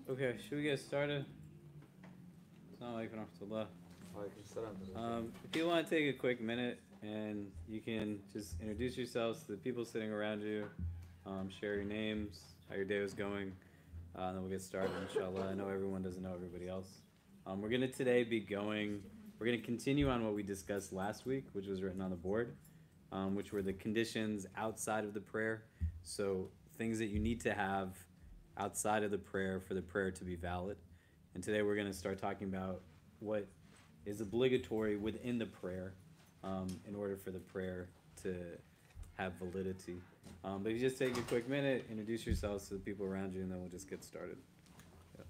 Okay, should we get started? Assalamu alaikum warahmatullah. If you want to take a quick minute and you can just introduce yourselves to the people sitting around you, share your names, how your day was going, and then we'll get started, inshallah. I know everyone doesn't know everybody else. We're going to today we're going to continue on what we discussed last week, which was written on the board, which were the conditions outside of the prayer. So things that you need to have outside of the prayer for the prayer to be valid. And today we're going to start talking about what is obligatory within the prayer in order for the prayer to have validity. But if you just take a quick minute, introduce yourselves to the people around you, and then we'll just get started. Yep.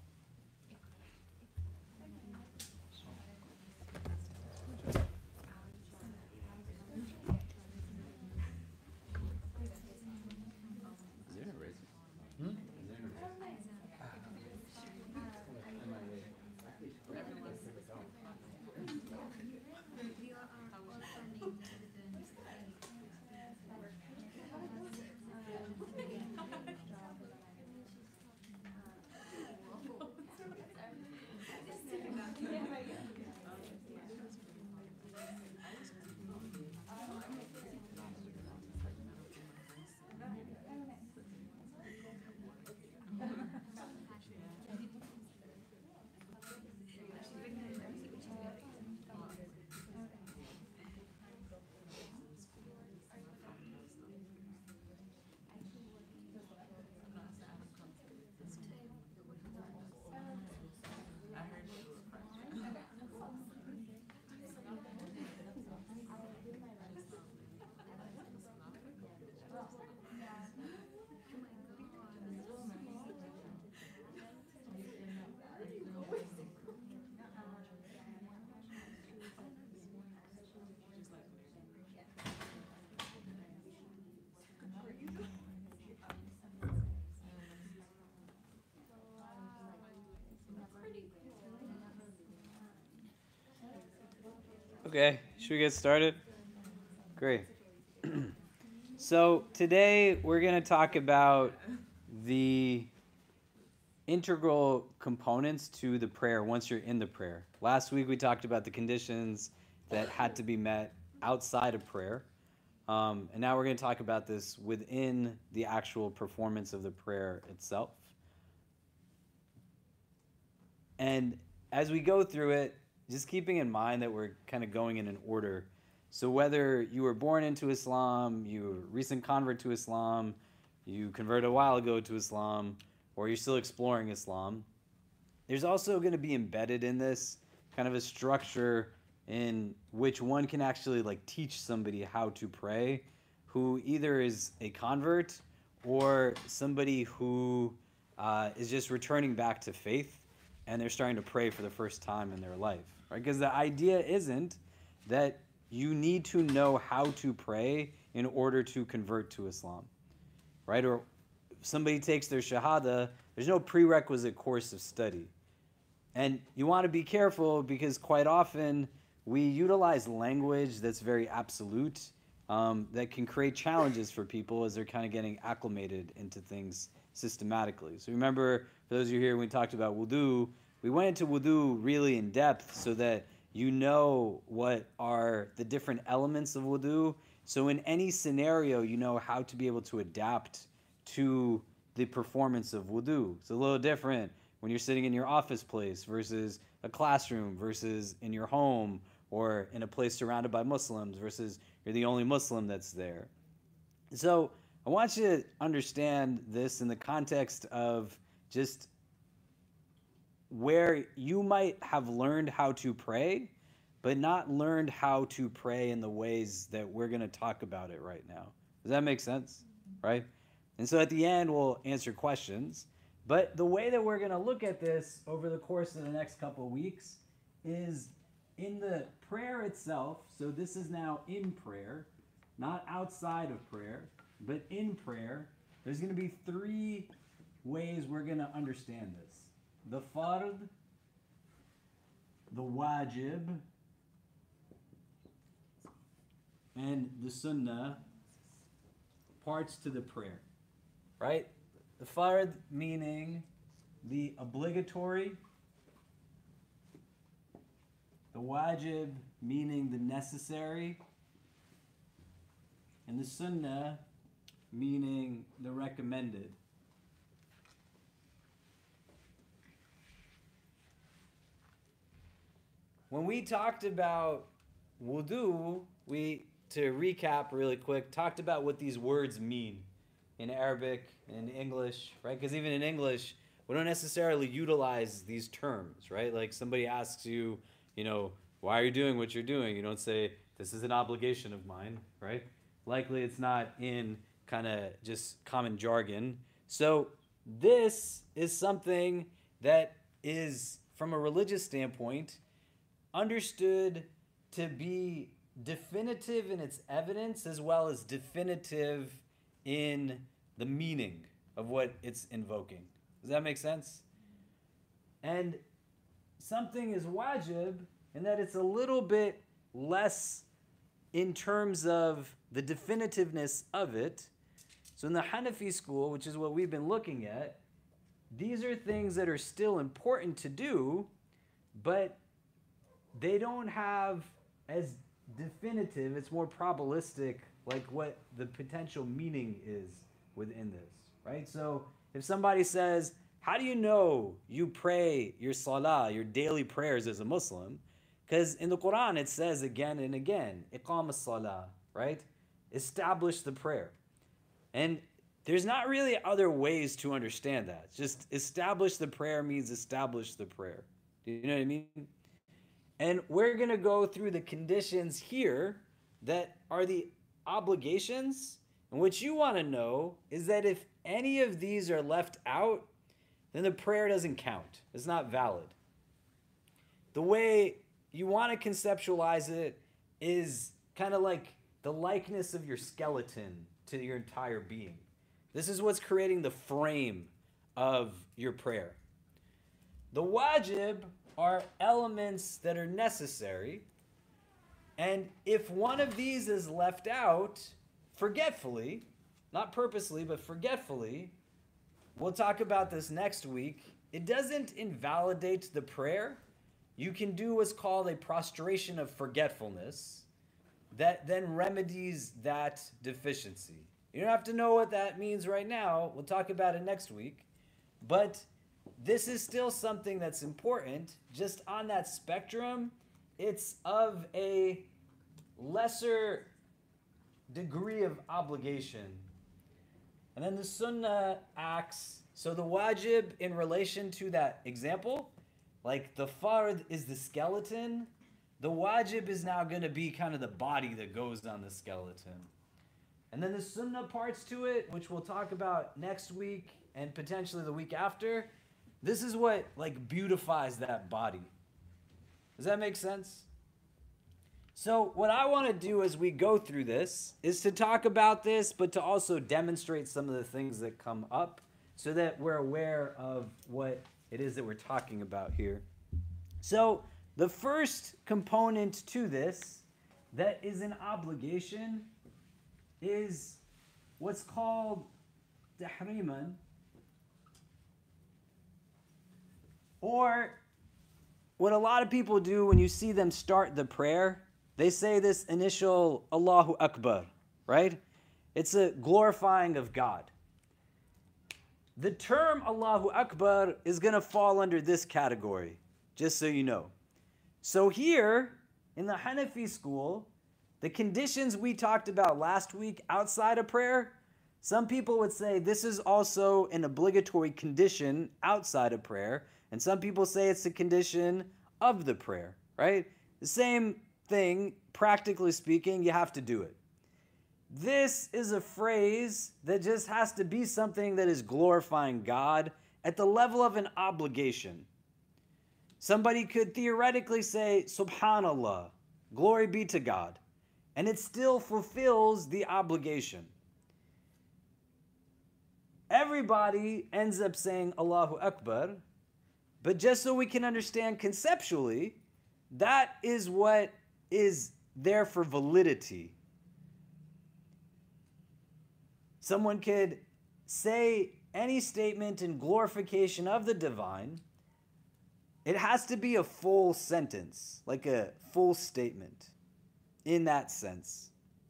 Is there a razor? Is there a razor? Okay, should we get started? Great. So today we're going to talk about the integral components to the prayer once you're in the prayer. Last week we talked about the conditions that had to be met outside of prayer. And now we're going to talk about this within the actual performance of the prayer itself. And as we go through it, just keeping in mind that we're kind of going in an order. So whether you were born into Islam, you were a recent convert to Islam, you converted a while ago to Islam, or you're still exploring Islam, there's also going to be embedded in this kind of a structure in which one can actually like teach somebody how to pray who either is a convert or somebody who is just returning back to faith and they're starting to pray for the first time in their life, right? Because the idea isn't that you need to know how to pray in order to convert to Islam, right? Or if somebody takes their Shahada, there's no prerequisite course of study. And you want to be careful because quite often we utilize language that's very absolute that can create challenges for people as they're kind of getting acclimated into things systematically. So remember, for those of you here, when we talked about wudu, we went into wudu really in depth so that you know what are the different elements of wudu. So in any scenario, you know how to be able to adapt to the performance of wudu. It's a little different when you're sitting in your office place versus a classroom versus in your home or in a place surrounded by Muslims versus you're the only Muslim that's there. So I want you to understand this in the context of just where you might have learned how to pray, but not learned how to pray in the ways that we're going to talk about it right now. Does that make sense? Right? And so at the end, we'll answer questions. But the way that we're going to look at this over the course of the next couple of weeks is in the prayer itself. So this is now in prayer, not outside of prayer, but in prayer. There's going to be three ways we're going to understand this. The fard, the wajib, and the sunnah parts to the prayer, right? The fard meaning the obligatory, the wajib meaning the necessary, and the sunnah meaning the recommended. When we talked about wudu, to recap really quick, talked about what these words mean in Arabic and in English, right? Because even in English, we don't necessarily utilize these terms, right? Like somebody asks you, why are you doing what you're doing? You don't say, this is an obligation of mine, right? Likely it's not in kind of just common jargon. So this is something that is, from a religious standpoint, understood to be definitive in its evidence as well as definitive in the meaning of what it's invoking. Does that make sense? And something is wajib in that it's a little bit less in terms of the definitiveness of it. So in the Hanafi school, which is what we've been looking at, these are things that are still important to do, but they don't have as definitive, it's more probabilistic, like what the potential meaning is within this, right? So if somebody says, how do you know you pray your salah, your daily prayers as a Muslim? Because in the Quran it says again and again, iqam as-salah, right? Establish the prayer. And there's not really other ways to understand that. Just establish the prayer means establish the prayer. Do you know what I mean? And we're going to go through the conditions here that are the obligations. And what you want to know is that if any of these are left out, then the prayer doesn't count. It's not valid. The way you want to conceptualize it is kind of like the likeness of your skeleton to your entire being. This is what's creating the frame of your prayer. The wajib are elements that are necessary, and if one of these is left out forgetfully, not purposely, but forgetfully, we'll talk about this next week, it doesn't invalidate the prayer. You can do what's called a prostration of forgetfulness that then remedies that deficiency. You don't have to know what that means right now. We'll talk about it next week. But this is still something that's important. Just on that spectrum, it's of a lesser degree of obligation. And then the sunnah acts, so the wajib in relation to that example, like the fard is the skeleton, the wajib is now going to be kind of the body that goes on the skeleton. And then the sunnah parts to it, which we'll talk about next week and potentially the week after, this is what like beautifies that body. Does that make sense? So what I want to do as we go through this is to talk about this, but to also demonstrate some of the things that come up so that we're aware of what it is that we're talking about here. So the first component to this that is an obligation is what's called tahriman, or what a lot of people do when you see them start the prayer, they say this initial Allahu Akbar, right? It's a glorifying of God. The term Allahu Akbar is going to fall under this category, just so you know. So here, in the Hanafi school, the conditions we talked about last week outside of prayer, some people would say this is also an obligatory condition outside of prayer, and some people say it's a condition of the prayer, right? The same thing, practically speaking, you have to do it. This is a phrase that just has to be something that is glorifying God at the level of an obligation. Somebody could theoretically say, Subhanallah, glory be to God, and it still fulfills the obligation. Everybody ends up saying Allahu Akbar, but just so we can understand conceptually, that is what is there for validity. Someone could say any statement in glorification of the divine, it has to be a full sentence, like a full statement in that sense.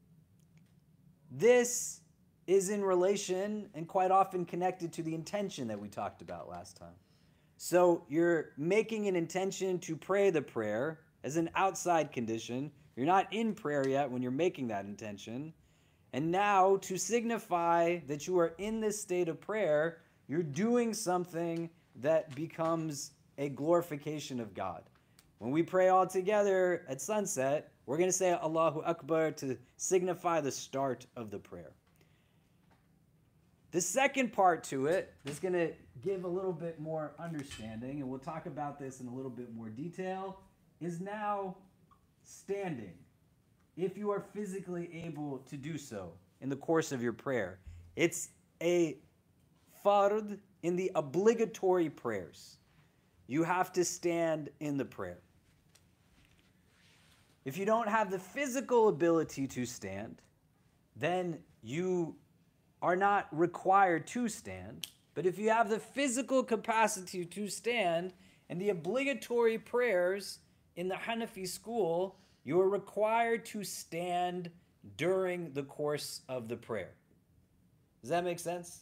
This is in relation and quite often connected to the intention that we talked about last time. So you're making an intention to pray the prayer as an outside condition. You're not in prayer yet when you're making that intention. And now, to signify that you are in this state of prayer, you're doing something that becomes a glorification of God. When we pray all together at sunset, we're going to say Allahu Akbar to signify the start of the prayer. The second part to it is going to give a little bit more understanding, and we'll talk about this in a little bit more detail, is now standing, if you are physically able to do so in the course of your prayer. It's a fard in the obligatory prayers. You have to stand in the prayer. If you don't have the physical ability to stand, then you are not required to stand. But if you have the physical capacity to stand, in the obligatory prayers in the Hanafi school, you are required to stand during the course of the prayer. Does that make sense?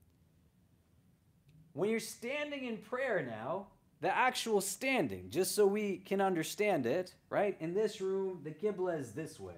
When you're standing in prayer now, the actual standing, just so we can understand it, right? In this room, the Qibla is this way.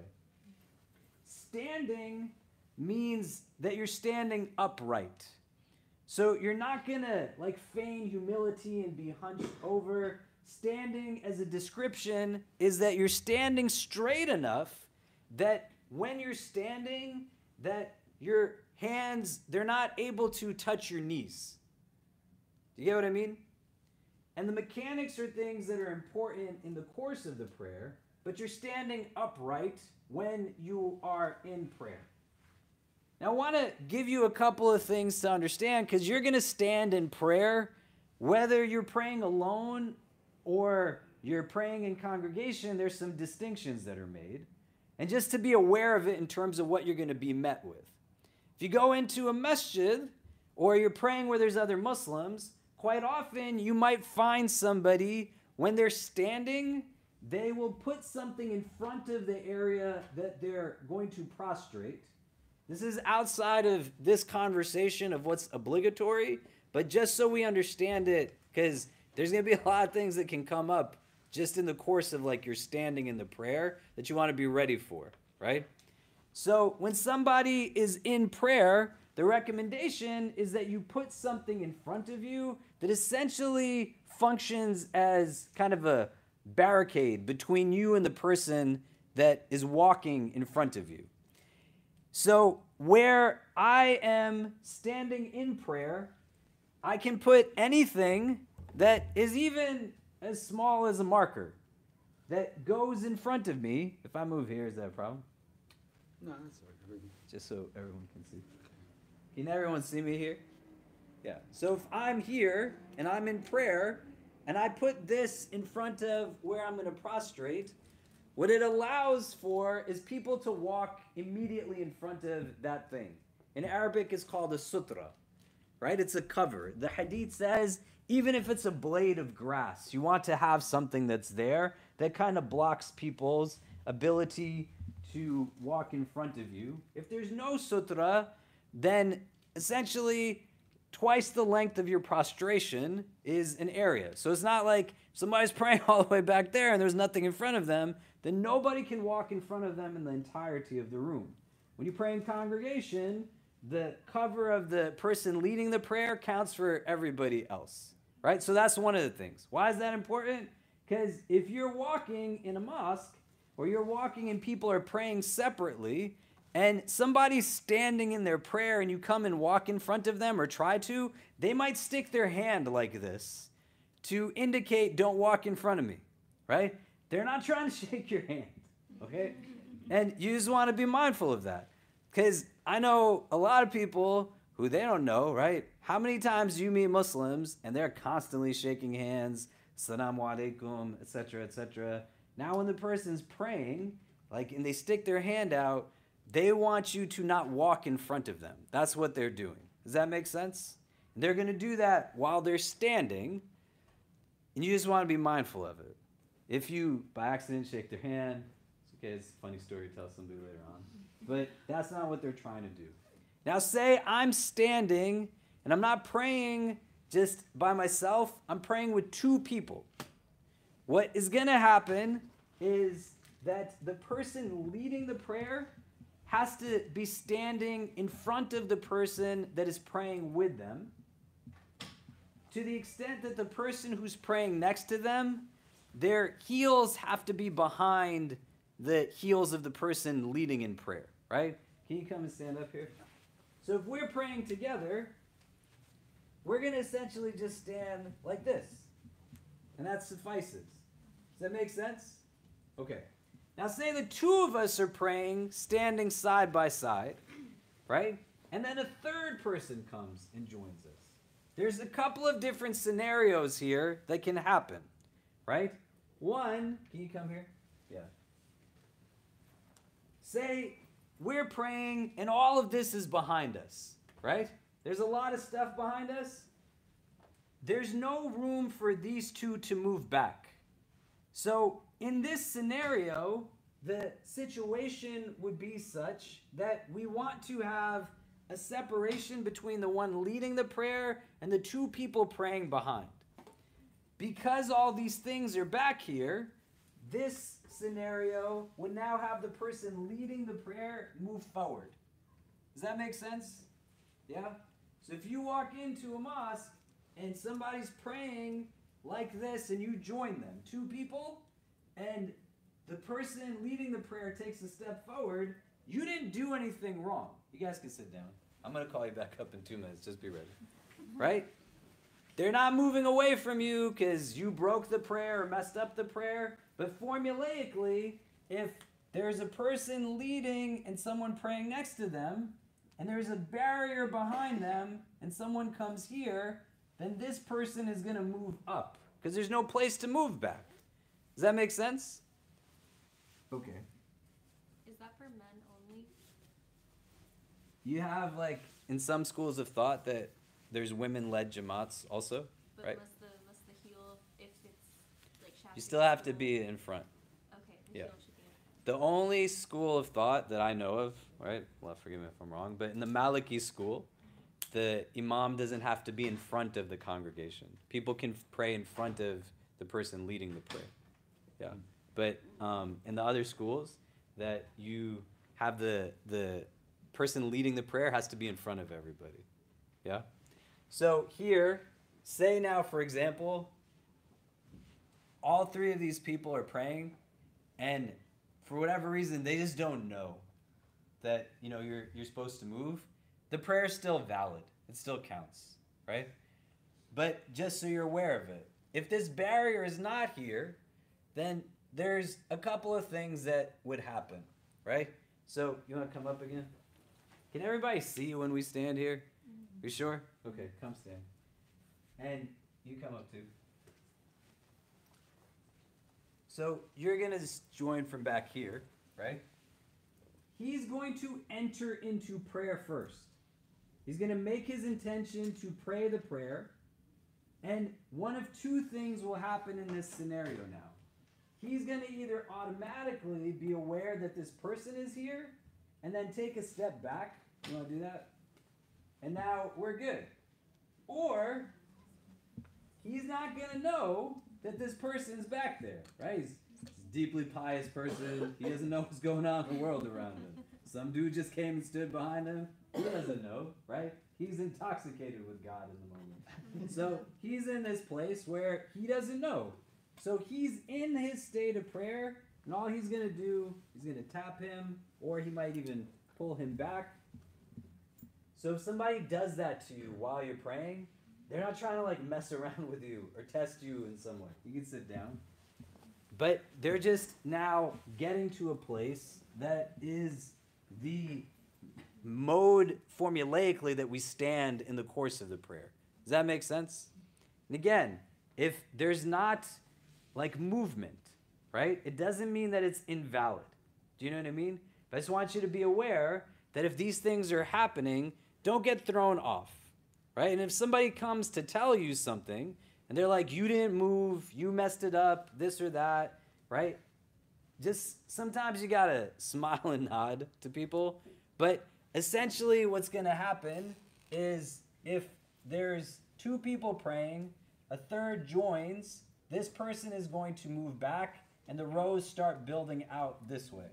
Standing means that you're standing upright. So you're not going to feign humility and be hunched over. Standing as a description is that you're standing straight enough that when you're standing, that your hands, they're not able to touch your knees. Do you get what I mean? And the mechanics are things that are important in the course of the prayer, but you're standing upright when you are in prayer. Now I want to give you a couple of things to understand, because you're going to stand in prayer, whether you're praying alone or you're praying in congregation. There's some distinctions that are made. And just to be aware of it in terms of what you're going to be met with. If you go into a masjid or you're praying where there's other Muslims, quite often you might find somebody, when they're standing, they will put something in front of the area that they're going to prostrate. This is outside of this conversation of what's obligatory, but just so we understand it, because there's going to be a lot of things that can come up just in the course of you're standing in the prayer that you want to be ready for, right? So when somebody is in prayer, the recommendation is that you put something in front of you that essentially functions as kind of a barricade between you and the person that is walking in front of you. So where I am standing in prayer, I can put anything that is even as small as a marker that goes in front of me. If I move here, is that a problem? No, that's all right. Just so everyone can see. Can everyone see me here? Yeah. So if I'm here and I'm in prayer and I put this in front of where I'm going to prostrate, what it allows for is people to walk immediately in front of that thing. In Arabic, it's called a sutra, right? It's a cover. The hadith says, even if it's a blade of grass, you want to have something that's there that kind of blocks people's ability to walk in front of you. If there's no sutra, then essentially twice the length of your prostration is an area. So it's not like somebody's praying all the way back there and there's nothing in front of them, then nobody can walk in front of them in the entirety of the room. When you pray in congregation, the cover of the person leading the prayer counts for everybody else, right? So that's one of the things. Why is that important? Because if you're walking in a mosque or you're walking and people are praying separately and somebody's standing in their prayer and you come and walk in front of them or try to, they might stick their hand like this to indicate don't walk in front of me, right? They're not trying to shake your hand, okay? And you just want to be mindful of that. Because I know a lot of people who they don't know, right? How many times do you meet Muslims and they're constantly shaking hands, Assalamu alaikum, etc., etc. Now when the person's praying, and they stick their hand out, they want you to not walk in front of them. That's what they're doing. Does that make sense? And they're going to do that while they're standing, and you just want to be mindful of it. If you, by accident, shake their hand, it's okay, it's a funny story to tell somebody later on. But that's not what they're trying to do. Now say I'm standing, and I'm not praying just by myself. I'm praying with two people. What is going to happen is that the person leading the prayer has to be standing in front of the person that is praying with them, to the extent that the person who's praying next to them, their heels have to be behind the heels of the person leading in prayer, right? Can you come and stand up here? So if we're praying together, we're going to essentially just stand like this. And that suffices. Does that make sense? Okay. Now say the two of us are praying, standing side by side, right? And then a third person comes and joins us. There's a couple of different scenarios here that can happen, right? One, can you come here? Yeah. Say we're praying and all of this is behind us, right? There's a lot of stuff behind us. There's no room for these two to move back. So in this scenario, the situation would be such that we want to have a separation between the one leading the prayer and the two people praying behind. Because all these things are back here, this scenario would now have the person leading the prayer move forward. Does that make sense? Yeah? So if you walk into a mosque and somebody's praying like this and you join them, two people, and the person leading the prayer takes a step forward, you didn't do anything wrong. You guys can sit down. I'm going to call you back up in 2 minutes. Just be ready. Right? They're not moving away from you because you broke the prayer or messed up the prayer. But formulaically, if there's a person leading and someone praying next to them, and there's a barrier behind them, and someone comes here, then this person is going to move up because there's no place to move back. Does that make sense? Okay. Is that for men only? You have, like, in some schools of thought that there's women-led jamaats also, But right? must the heel, if it's like Shafi? You still have to be in front. Okay, the Yeah. heel should be in. The only school of thought that I know of, right? Well, forgive me if I'm wrong, but in the Maliki school, the imam doesn't have to be in front of the congregation. People can pray in front of the person leading the prayer. Yeah. But in the other schools, that you have the person leading the prayer has to be in front of everybody. Yeah? So here, say now, for example, all three of these people are praying, and for whatever reason, they just don't know that, you know, you're supposed to move. The prayer is still valid. It still counts, right? But just so you're aware of it, if this barrier is not here, then there's a couple of things that would happen, right? So, you want to come up again? Can everybody see when we stand here? You sure? Okay, come stand. And you come up too. So, you're going to just join from back here, right? He's going to enter into prayer first. He's going to make his intention to pray the prayer. And one of two things will happen in this scenario now. He's going to either automatically be aware that this person is here and then take a step back. You want to do that? And now we're good. Or he's not going to know that this person's back there, right? He's a deeply pious person. He doesn't know what's going on in the world around him. Some dude just came and stood behind him. He doesn't know, right? He's intoxicated with God in the moment. So he's in this place where he doesn't know. So he's in his state of prayer, and all he's going to do, he's going to tap him, or he might even pull him back. So if somebody does that to you while you're praying, they're not trying to like mess around with you or test you in some way. You can sit down. But they're just now getting to a place that is the mode formulaically that we stand in the course of the prayer. Does that make sense? And again, if there's not like movement, right? It doesn't mean that it's invalid. Do you know what I mean? But I just want you to be aware that if these things are happening, don't get thrown off, right? And if somebody comes to tell you something and they're like, you didn't move, you messed it up, this or that, right? Just sometimes you gotta smile and nod to people. But essentially what's gonna happen is if there's two people praying, a third joins, this person is going to move back and the rows start building out this way.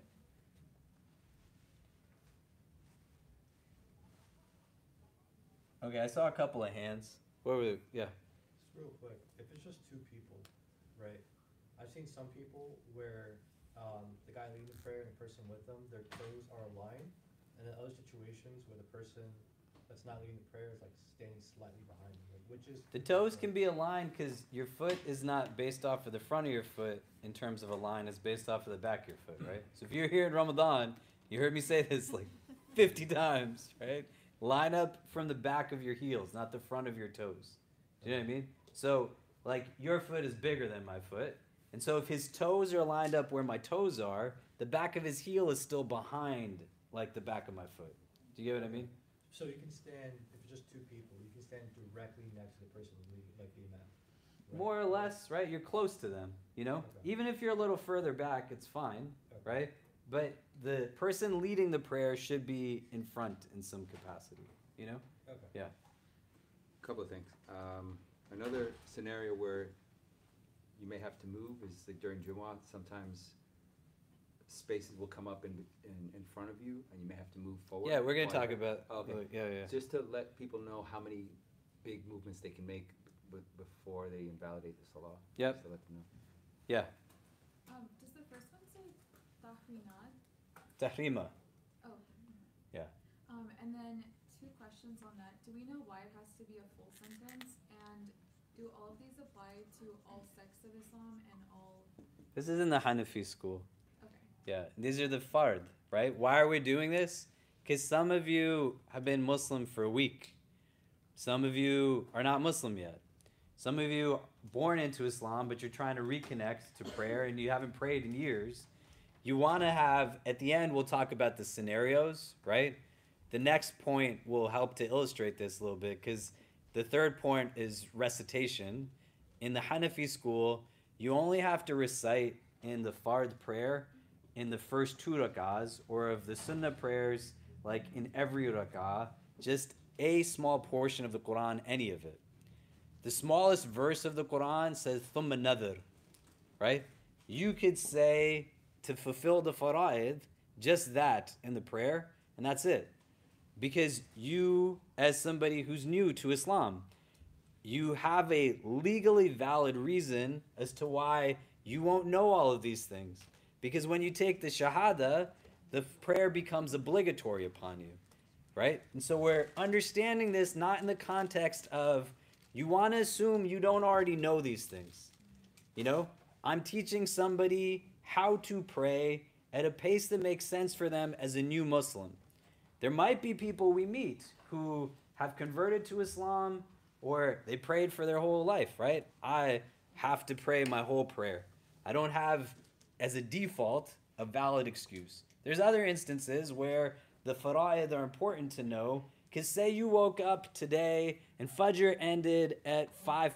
Okay, I saw a couple of hands. What were they? Yeah. Just real quick, if it's just two people, right? I've seen some people where the guy leading the prayer and the person with them, their toes are aligned, and then other situations where the person that's not leading the prayer is like standing slightly behind them, like, which is The toes can be aligned because your foot is not based off of the front of your foot in terms of a line, it's based off of the back of your foot, right? So if you're here in Ramadan, you heard me say this like 50 times, right? Line up from the back of your heels, not the front of your toes. Do you know what I mean? So, like, your foot is bigger than my foot. And so if his toes are lined up where my toes are, the back of his heel is still behind, like, the back of my foot. Do you get what I mean? So you can stand, if it's just two people, you can stand directly next to the person like the imam. Right? More or less, right? You're close to them, you know? Okay. Even if you're a little further back, it's fine, Okay. right? But the person leading the prayer should be in front in some capacity, you know? Okay. Yeah. Couple of things. Another scenario where you may have to move is like during Jumu'ah, sometimes spaces will come up in front of you and you may have to move forward. Yeah, we're going to Or- talk about, Okay. yeah. Just to let people know how many big movements they can make before they invalidate the salah. Yep. Just to let them know. Yeah. Does the first one say tahrinat? Tahrima. Oh. Yeah. And then two questions on that. Do we know why it has to be a full sentence? And do all of these apply to all sects of Islam and all? This is in the Hanafi school. Okay. Yeah, these are the fard, right? Why are we doing this? Because some of you have been Muslim for a week. Some of you are not Muslim yet. Some of you born into Islam, but you're trying to reconnect to prayer and you haven't prayed in years. You want to have, at the end, we'll talk about the scenarios, right? The next point will help to illustrate this a little bit because the third point is recitation. In the Hanafi school, you only have to recite in the fard prayer in the first two rak'ahs, or of the sunnah prayers, like in every rak'ah, just a small portion of the Quran, any of it. The smallest verse of the Quran says thumma nadhr, right? You could say to fulfill the fara'id just that in the prayer, and that's it. Because you, as somebody who's new to Islam, you have a legally valid reason as to why you won't know all of these things. Because when you take the shahada, the prayer becomes obligatory upon you, right? And so we're understanding this not in the context of you want to assume you don't already know these things. You know, I'm teaching somebody how to pray at a pace that makes sense for them as a new Muslim. There might be people we meet who have converted to Islam or they prayed for their whole life, right? I have to pray my whole prayer. I don't have, as a default, a valid excuse. There's other instances where the fara'id are important to know, because say you woke up today and Fajr ended at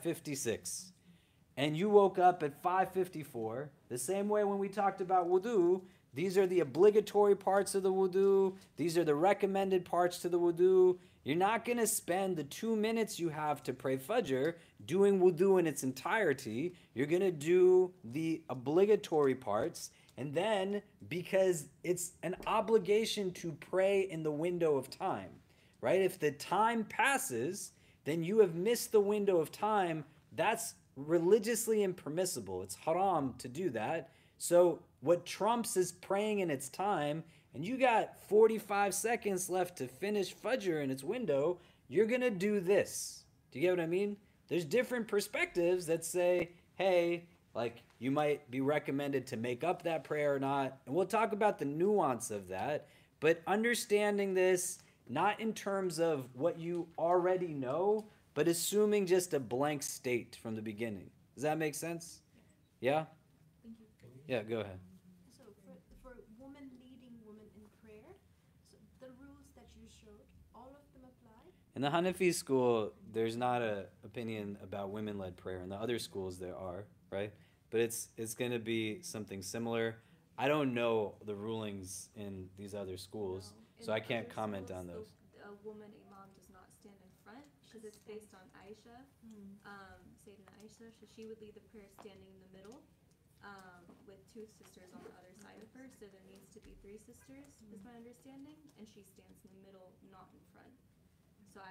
5:56, and you woke up at 5:54, the same way when we talked about wudu, these are the obligatory parts of the wudu, these are the recommended parts to the wudu. You're not going to spend the 2 minutes you have to pray Fajr doing wudu in its entirety. You're going to do the obligatory parts, and then because it's an obligation to pray in the window of time, right? If the time passes, then you have missed the window of time. That's religiously impermissible. It's haram to do that. So what trumps is praying in its time, and you got 45 seconds left to finish Fajr in its window, you're going to do this. Do you get what I mean? There's different perspectives that say, hey, like you might be recommended to make up that prayer or not. And we'll talk about the nuance of that. But understanding this, not in terms of what you already know, but assuming just a blank state from the beginning. Does that make sense? Yeah? Thank you. Yeah, go ahead. So for woman leading women in prayer, so the rules that you showed, all of them apply? In the Hanafi school, there's not a opinion about women-led prayer. In the other schools, there are, right? But it's going to be something similar. I don't know the rulings in these other schools, No. so In I can't other comment schools, on those. A woman imam does not stand in front because it's based on Aisha, Sayyidina Aisha. So she would lead the prayer standing in the middle, with two sisters on the other side of her. So there needs to be three sisters, is my understanding, and she stands in the middle, not in front. So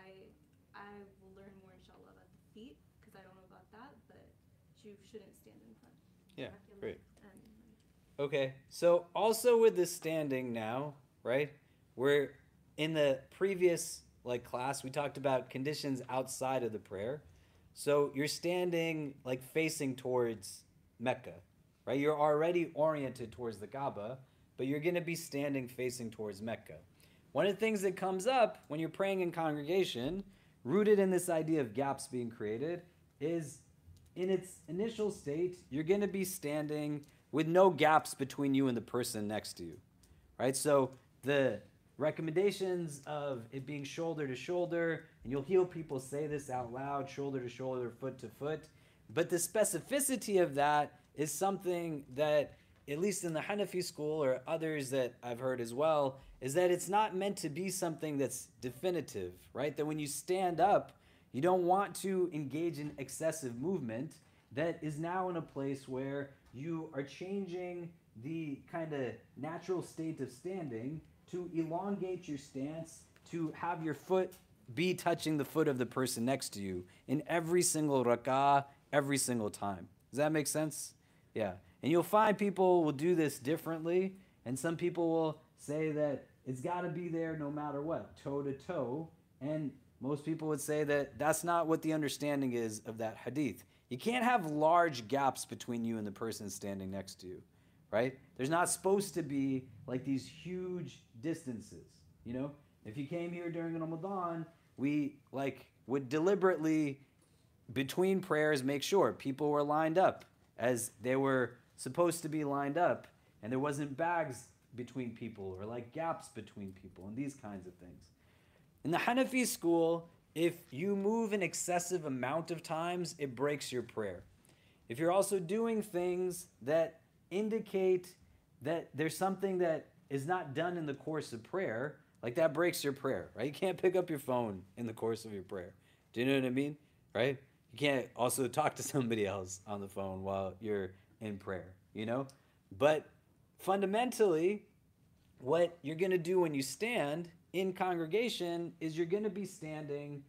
I will learn more inshallah about the feet because I don't know about that, but you shouldn't stand in front. Yeah, great. And Okay, so also with the standing now, right? We're in the previous class we talked about conditions outside of the prayer. So you're standing facing towards Mecca, right? You're already oriented towards the Kaaba, but you're going to be standing facing towards Mecca. One of the things that comes up when you're praying in congregation, rooted in this idea of gaps being created, is in its initial state, you're going to be standing with no gaps between you and the person next to you, right? So the recommendations of it being shoulder to shoulder, and you'll hear people say this out loud, shoulder to shoulder, foot to foot, but the specificity of that is something that, at least in the Hanafi school or others that I've heard as well, is that it's not meant to be something that's definitive, right? That when you stand up, you don't want to engage in excessive movement that is now in a place where you are changing the kind of natural state of standing to elongate your stance, to have your foot be touching the foot of the person next to you in every single rak'ah, every single time. Does that make sense? Yeah. And you'll find people will do this differently, and some people will say that it's got to be there no matter what, toe to toe, and most people would say that that's not what the understanding is of that hadith. You can't have large gaps between you and the person standing next to you, right? There's not supposed to be these huge distances, you know? If you came here during Ramadan, we would deliberately, between prayers, make sure people were lined up as they were supposed to be lined up, and there wasn't bags between people or gaps between people and these kinds of things. In the Hanafi school, if you move an excessive amount of times, it breaks your prayer. If you're also doing things that indicate that there's something that is not done in the course of prayer, that breaks your prayer, right? You can't pick up your phone in the course of your prayer. Do you know what I mean? Right? You can't also talk to somebody else on the phone while you're in prayer, you know? But fundamentally, what you're going to do when you stand in congregation is you're going to be standing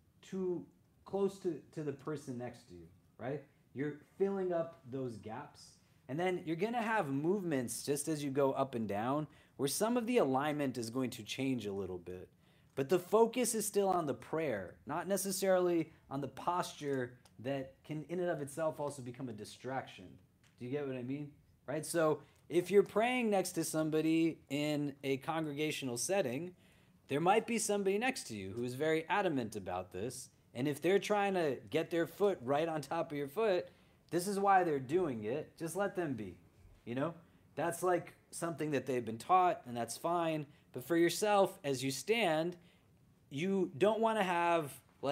too close to the person next to you, right? You're filling up those gaps. And then you're going to have movements just as you go up and down where some of the alignment is going to change a little bit. But the focus is still on the prayer, not necessarily on the posture that can in and of itself also become a distraction. Do you get what I mean? Right? So if you're praying next to somebody in a congregational setting, there might be somebody next to you who is very adamant about this. And if they're trying to get their foot right on top of your foot, this is why they're doing it. Just let them be. You know? That's something that they've been taught, and that's fine. But for yourself, as you stand, you don't want to have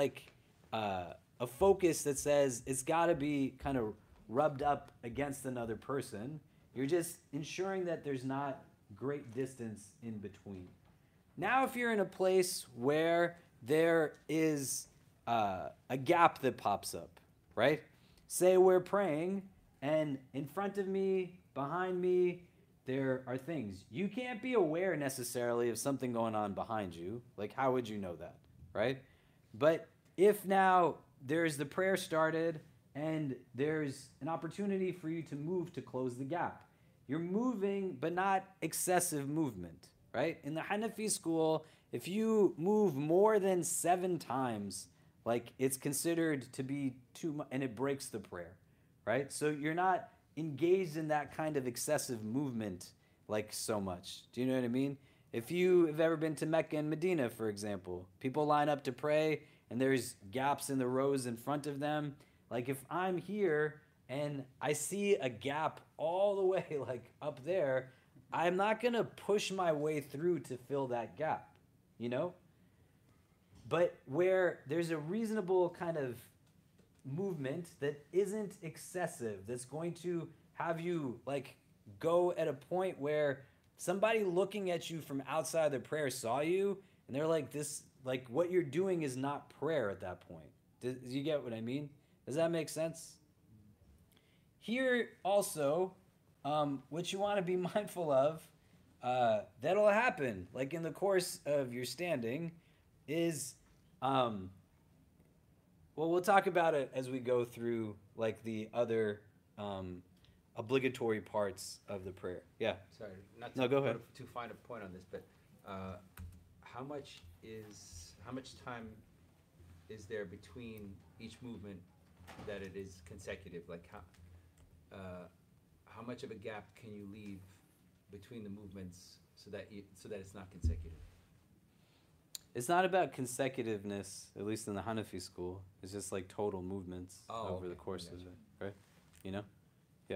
a focus that says it's got to be kind of rubbed up against another person. You're just ensuring that there's not great distance in between. Now, if you're in a place where there is a gap that pops up, right? Say we're praying, and in front of me, behind me, there are things. You can't be aware necessarily of something going on behind you. How would you know that, right? But if now there's the prayer started and there's an opportunity for you to move to close the gap, you're moving, but not excessive movement, right? In the Hanafi school, if you move more than 7 times, it's considered to be too much, and it breaks the prayer, right? So you're not engaged in that kind of excessive movement so much. Do you know what I mean? If you have ever been to Mecca and Medina, for example, people line up to pray and there's gaps in the rows in front of them. If I'm here and I see a gap all the way up there, I'm not going to push my way through to fill that gap, you know? but where there's a reasonable kind of movement that isn't excessive, that's going to have you like go at a point where somebody looking at you from outside the prayer saw you and they're like, this, like what you're doing is not prayer at that point. Do you get what I mean? Does that make sense? Here also, what you want to be mindful of, that'll happen, like in the course of your standing, is, well, we'll talk about it as we go through like the other obligatory parts of the prayer. Yeah. Sorry, not No, to go put ahead. too fine a point on this, but how much time is there between each movement that it is consecutive? Like how much of a gap can you leave between the movements so that it's not consecutive? It's not about consecutiveness, at least in the Hanafi school. It's just like total movements over the course of it, right? You know? Yeah.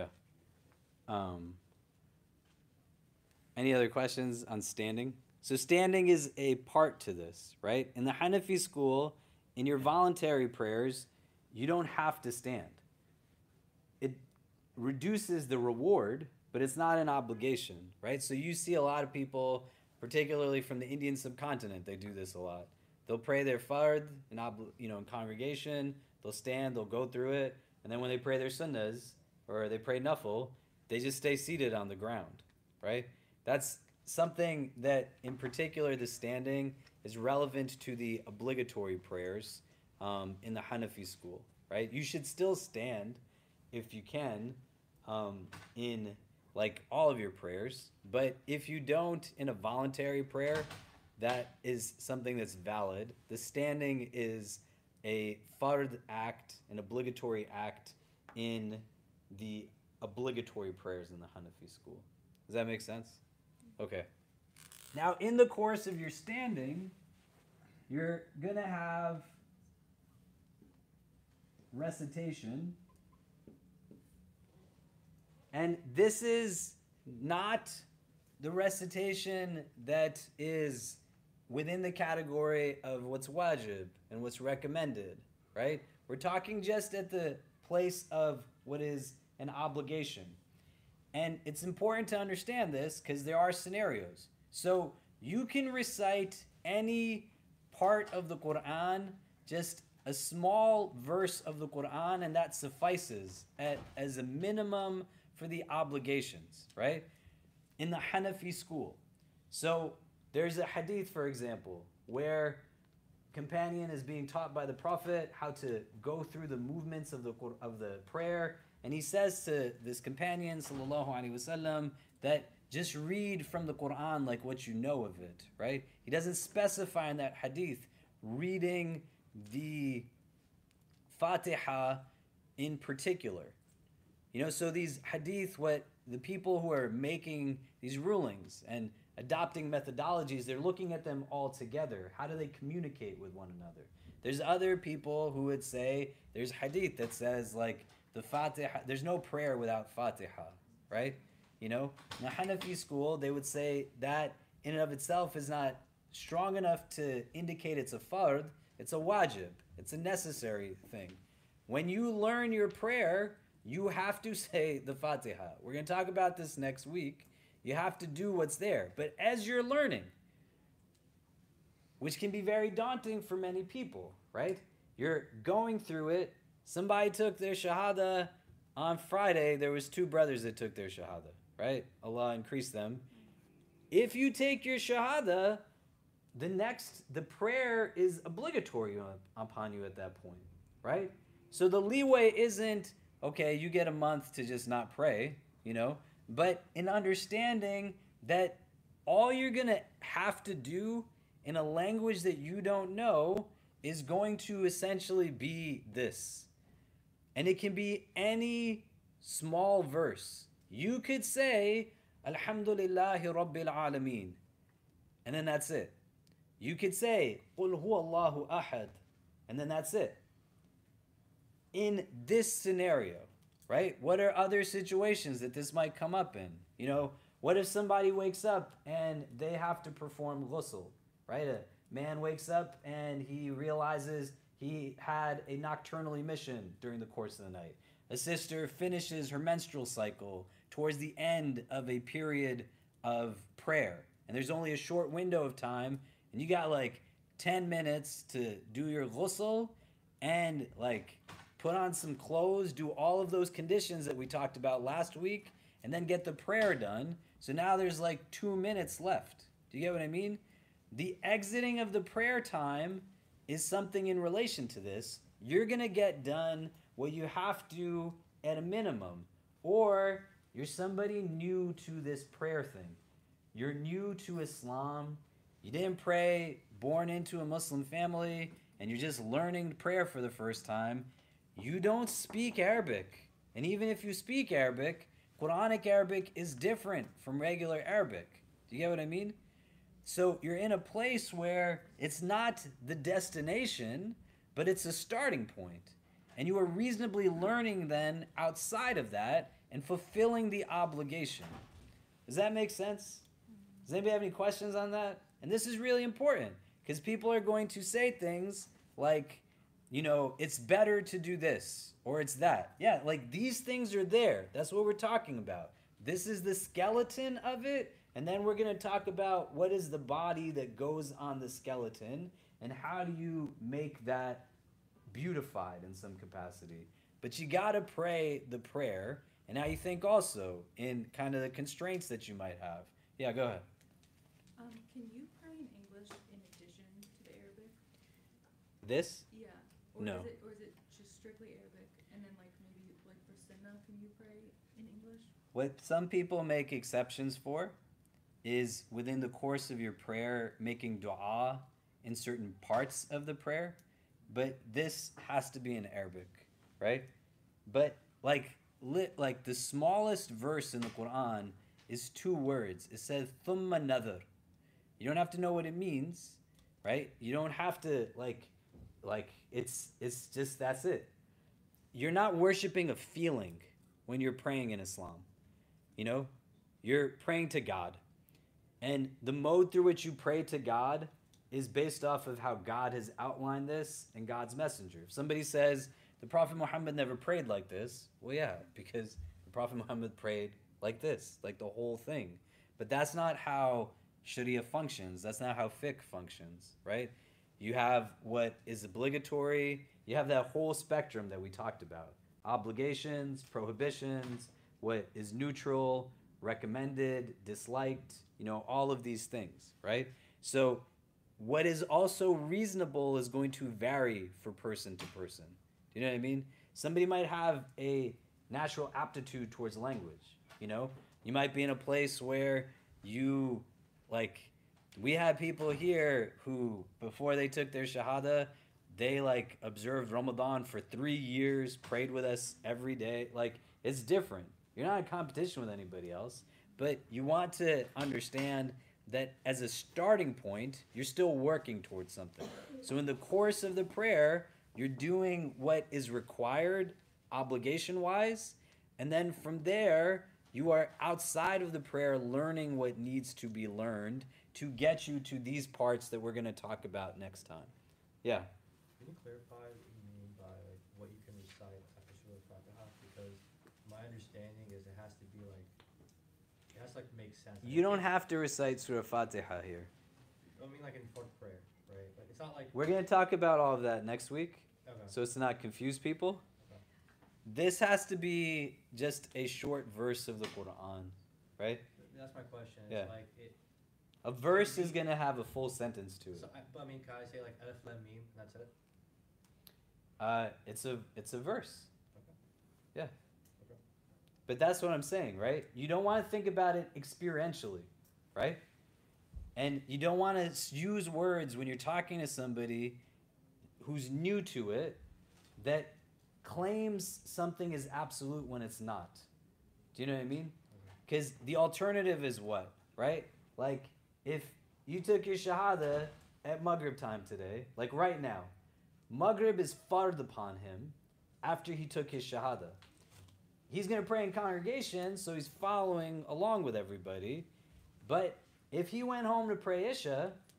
Any other questions on standing? So standing is a part to this, right? In the Hanafi school, in your voluntary prayers, you don't have to stand. It reduces the reward, but it's not an obligation, right? So you see a lot of people, particularly from the Indian subcontinent, they do this a lot. They'll pray their fard in congregation, they'll stand, they'll go through it, and then when they pray their sunnahs, or they pray nafil, they just stay seated on the ground, right? That's something that, in particular, the standing is relevant to the obligatory prayers in the Hanafi school, right? You should still stand if you can in like all of your prayers, but if you don't in a voluntary prayer, that is something that's valid. The standing is a fard act, an obligatory act in the obligatory prayers in the Hanafi school. Does that make sense? Okay. Now, in the course of your standing, you're going to have recitation. And this is not the recitation that is within the category of what's wajib and what's recommended, right? We're talking just at the place of what is an obligation. And it's important to understand this because there are scenarios. So you can recite any part of the Quran, just a small verse of the Quran, and that suffices as a minimum for the obligations, right? In the Hanafi school. So there's a hadith, for example, where companion is being taught by the Prophet how to go through the movements of the prayer, and he says to this companion, sallallahu alaihi wasallam, that just read from the Quran like what you know of it, right? He doesn't specify in that hadith reading the Fatiha in particular. You know, so these hadith, what the people who are making these rulings and adopting methodologies, they're looking at them all together. How do they communicate with one another? There's other people who would say, there's hadith that says like the Fatiha, there's no prayer without Fatiha, right? You know, in the Hanafi school, they would say that in and of itself is not strong enough to indicate it's a fard, it's a wajib, it's a necessary thing. When you learn your prayer, you have to say the Fatiha. We're going to talk about this next week. You have to do what's there. But as you're learning, which can be very daunting for many people, right? You're going through it. Somebody took their shahada on Friday. There was 2 brothers that took their shahada, right? Allah increase them. If you take your shahada, the prayer is obligatory upon you at that point, right? So the leeway isn't, okay, you get a month to just not pray, you know, but in understanding that all you're going to have to do in a language that you don't know is going to essentially be this. And it can be any small verse. You could say, Alhamdulillahi Rabbil Alameen. And then that's it. You could say, Qul huwa Allahu ahad. And then that's it. In this scenario, right? What are other situations that this might come up in? You know, what if somebody wakes up and they have to perform ghusl, right? man wakes up and he realizes he had a nocturnal emission during the course of the night. A sister finishes her menstrual cycle towards the end of a period of prayer. And there's only a short window of time, and you got like 10 minutes to do your ghusl and like put on some clothes, do all of those conditions that we talked about last week, and then get the prayer done. So now there's like 2 minutes left. Do you get what I mean? The exiting of the prayer time is something in relation to this. You're going to get done what you have to at a minimum, or you're somebody new to this prayer thing. You're new to Islam. You didn't pray, born into a Muslim family, and you're just learning prayer for the first time. You don't speak Arabic. And even if you speak Arabic, Quranic Arabic is different from regular Arabic. Do you get what I mean? So you're in a place where it's not the destination, but it's a starting point. And you are reasonably learning then outside of that and fulfilling the obligation. Does that make sense? Does anybody have any questions on that? And this is really important because people are going to say things like, you know, it's better to do this or it's that. Yeah, like these things are there. That's what we're talking about. This is the skeleton of it. And then we're going to talk about what is the body that goes on the skeleton and how do you make that beautified in some capacity. But you got to pray the prayer. And now you think also in kind of the constraints that you might have. Yeah, go ahead. Can you pray in English in addition to the Arabic? This? Yeah. No. Or is it just strictly Arabic? And then like maybe like for Sunnah, can you pray in English? What some people make exceptions for is within the course of your prayer making dua in certain parts of the prayer, but this has to be in Arabic, right? But like the smallest verse in the Quran is 2 words. It says thumma nadhar. You don't have to know what it means, right? You don't have to like it's just that's it. You're not worshiping a feeling when you're praying in Islam. You know, you're praying to God. And the mode through which you pray to God is based off of how God has outlined this and God's messenger. If somebody says the Prophet Muhammad never prayed like this, well, yeah, because the Prophet Muhammad prayed like this, like the whole thing. But that's not how Sharia functions. That's not how fiqh functions, right? You have what is obligatory. You have that whole spectrum that we talked about. Obligations, prohibitions, what is neutral, recommended, disliked, you know, all of these things, right? So what is also reasonable is going to vary for person to person. Do you know what I mean? Somebody might have a natural aptitude towards language, you know? You might be in a place where you, like, we had people here who, before they took their shahada, they, like, observed Ramadan for 3 years, prayed with us every day. Like, it's different. You're not in competition with anybody else, but you want to understand that as a starting point, you're still working towards something. So in the course of the prayer, you're doing what is required obligation-wise, and then from there, you are outside of the prayer learning what needs to be learned to get you to these parts that we're going to talk about next time. Yeah? Can you clarify what you mean by like what you can recite after Surah Al-Fatiha? Because my understanding is it has to be like, it has to like make sense. You don't have to recite Surah Fatiha here. I mean like in fourth prayer, right? Like it's not like. We're going to talk about all of that next week, Okay. so as to not confuse people. Okay. This has to be just a short verse of the Quran, right? That's my question. Yeah. It's like it. A verse is going to have a full sentence to it. So but I mean, can I say like Alif Lam Mim and that's it? It's a verse. Okay. Yeah. Okay. But that's what I'm saying, right? You don't want to think about it experientially, right? And you don't want to use words when you're talking to somebody who's new to it that claims something is absolute when it's not. Do you know what I mean? Because the alternative is what, right? Like, if you took your shahada at Maghrib time today, like right now, Maghrib is fard upon him after he took his shahada. He's going to pray in congregation, so he's following along with everybody. But if he went home to pray Isha,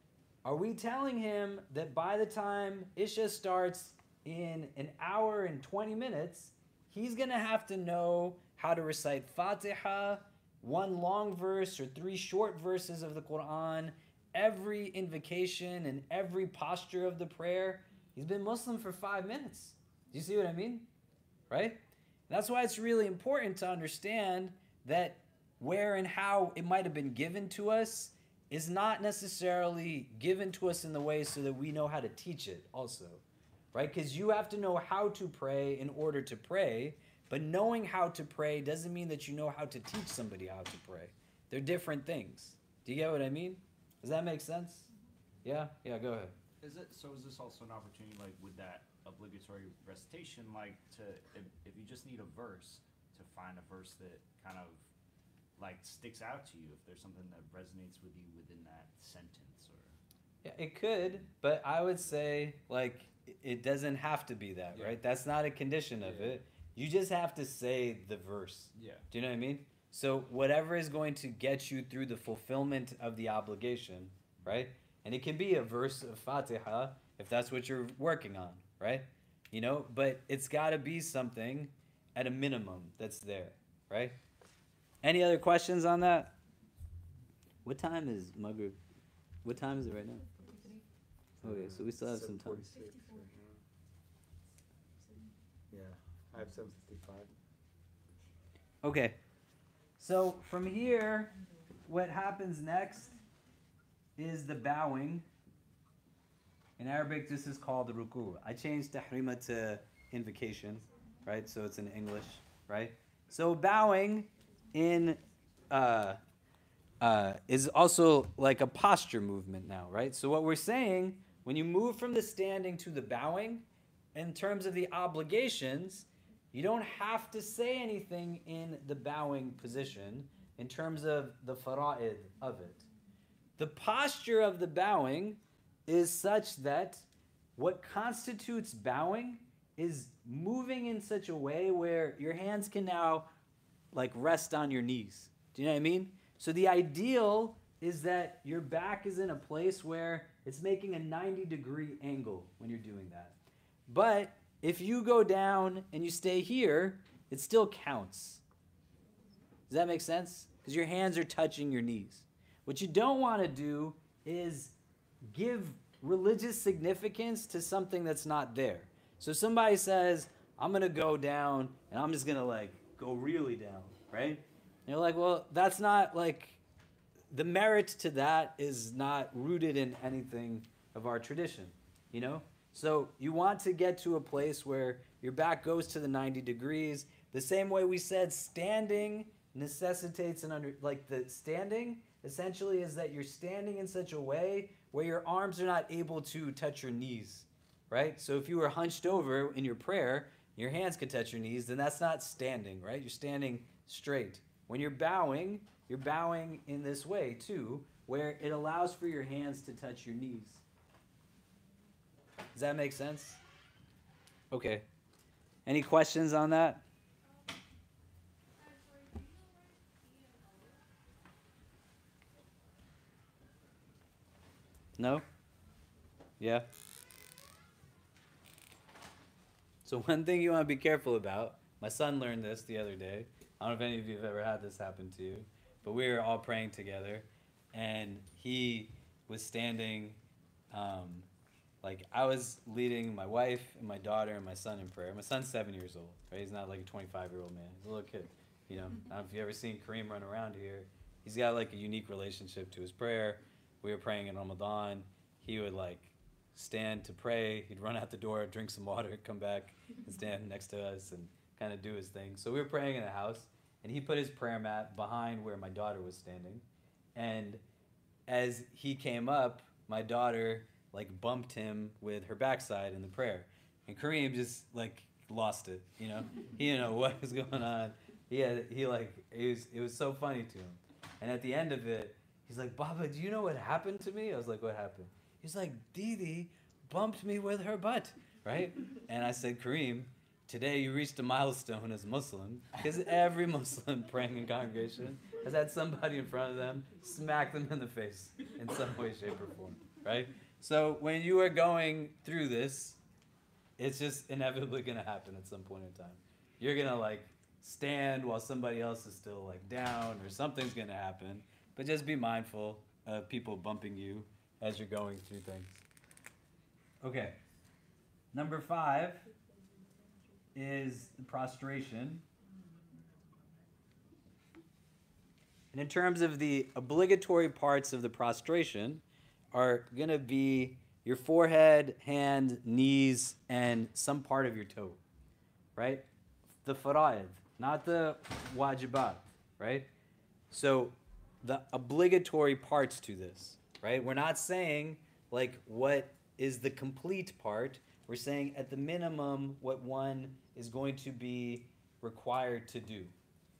Are we telling him that by the time Isha starts in an hour and 20 minutes, he's going to have to know how to recite Fatiha, one long verse or 3 short verses of the Quran, every invocation and every posture of the prayer? He's been Muslim for 5 minutes. Do you see what I mean? Right? That's why it's really important to understand that where and how it might have been given to us is not necessarily given to us in the way so that we know how to teach it also. Right? Because you have to know how to pray in order to pray, but knowing how to pray doesn't mean that you know how to teach somebody how to pray. They're different things. Do you get what I mean? Does that make sense? Yeah? Yeah, go ahead. Is this also an opportunity, like with that obligatory recitation, like to if you just need a verse, to find a verse that kind of like sticks out to you, if there's something that resonates with you within that sentence, or Yeah, it could, but I would say like it doesn't have to be that, Yeah. right? That's not a condition of Yeah. it. You just have to say the verse. Yeah. Do you know what I mean? So whatever is going to get you through the fulfillment of the obligation, right? And it can be a verse of Fatiha if that's what you're working on, right? You know, but it's got to be something at a minimum that's there, right? Any other questions on that? What time is Maghrib? What time is it right now? Okay, so we still have some time. 7:46 right now. Yeah, I have 7:55. Okay. So from here, what happens next is the bowing. In Arabic, this is called the ruku. I changed tahrima to invocation, right? So it's in English, right? So bowing in is also like a posture movement now, right? So what we're saying, when you move from the standing to the bowing, in terms of the obligations, you don't have to say anything in the bowing position in terms of the fara'id of it. The posture of the bowing is such that what constitutes bowing is moving in such a way where your hands can now like rest on your knees. Do you know what I mean? So the ideal is that your back is in a place where it's making a 90-degree angle when you're doing that. But if you go down and you stay here, it still counts. Does that make sense? Because your hands are touching your knees. What you don't want to do is give religious significance to something that's not there. So somebody says, I'm going to go down and I'm just going to like go really down, right? And you're like, well, that's not like, the merit to that is not rooted in anything of our tradition, you know? So you want to get to a place where your back goes to the 90 degrees. The same way we said standing necessitates the standing essentially is that you're standing in such a way where your arms are not able to touch your knees, right? So if you were hunched over in your prayer, your hands could touch your knees, then that's not standing, right? You're standing straight. When you're bowing in this way too, where it allows for your hands to touch your knees. Does that make sense? Okay. Any questions on that? No? Yeah? So one thing you want to be careful about, my son learned this the other day. I don't know if any of you have ever had this happen to you, but we were all praying together, and he was standing, like I was leading my wife and my daughter and my son in prayer. My son's 7 years old, right? He's not like a 25-year-old man. He's a little kid, you know. I don't know if you've ever seen Kareem run around here. He's got like a unique relationship to his prayer. We were praying in Ramadan. He would like stand to pray. He'd run out the door, drink some water, come back and stand next to us and kind of do his thing. So we were praying in the house, and he put his prayer mat behind where my daughter was standing. And as he came up, my daughter like bumped him with her backside in the prayer. And Kareem just like lost it, you know? He didn't know what was going on. It was so funny to him. And at the end of it, he's like, Baba, do you know what happened to me? I was like, what happened? He's like, Didi bumped me with her butt, right? And I said, Kareem, today you reached a milestone as Muslim, because every Muslim praying in congregation has had somebody in front of them smack them in the face in some way, shape, or form, right? So when you are going through this, it's just inevitably going to happen at some point in time. You're going to like stand while somebody else is still like down, or something's going to happen. But just be mindful of people bumping you as you're going through things. Okay. Number 5 is prostration. And in terms of the obligatory parts of the prostration are going to be your forehead, hand, knees, and some part of your toe, right? The fara'id, not the wajibat, right? So the obligatory parts to this, right? We're not saying like what is the complete part. We're saying at the minimum what one is going to be required to do.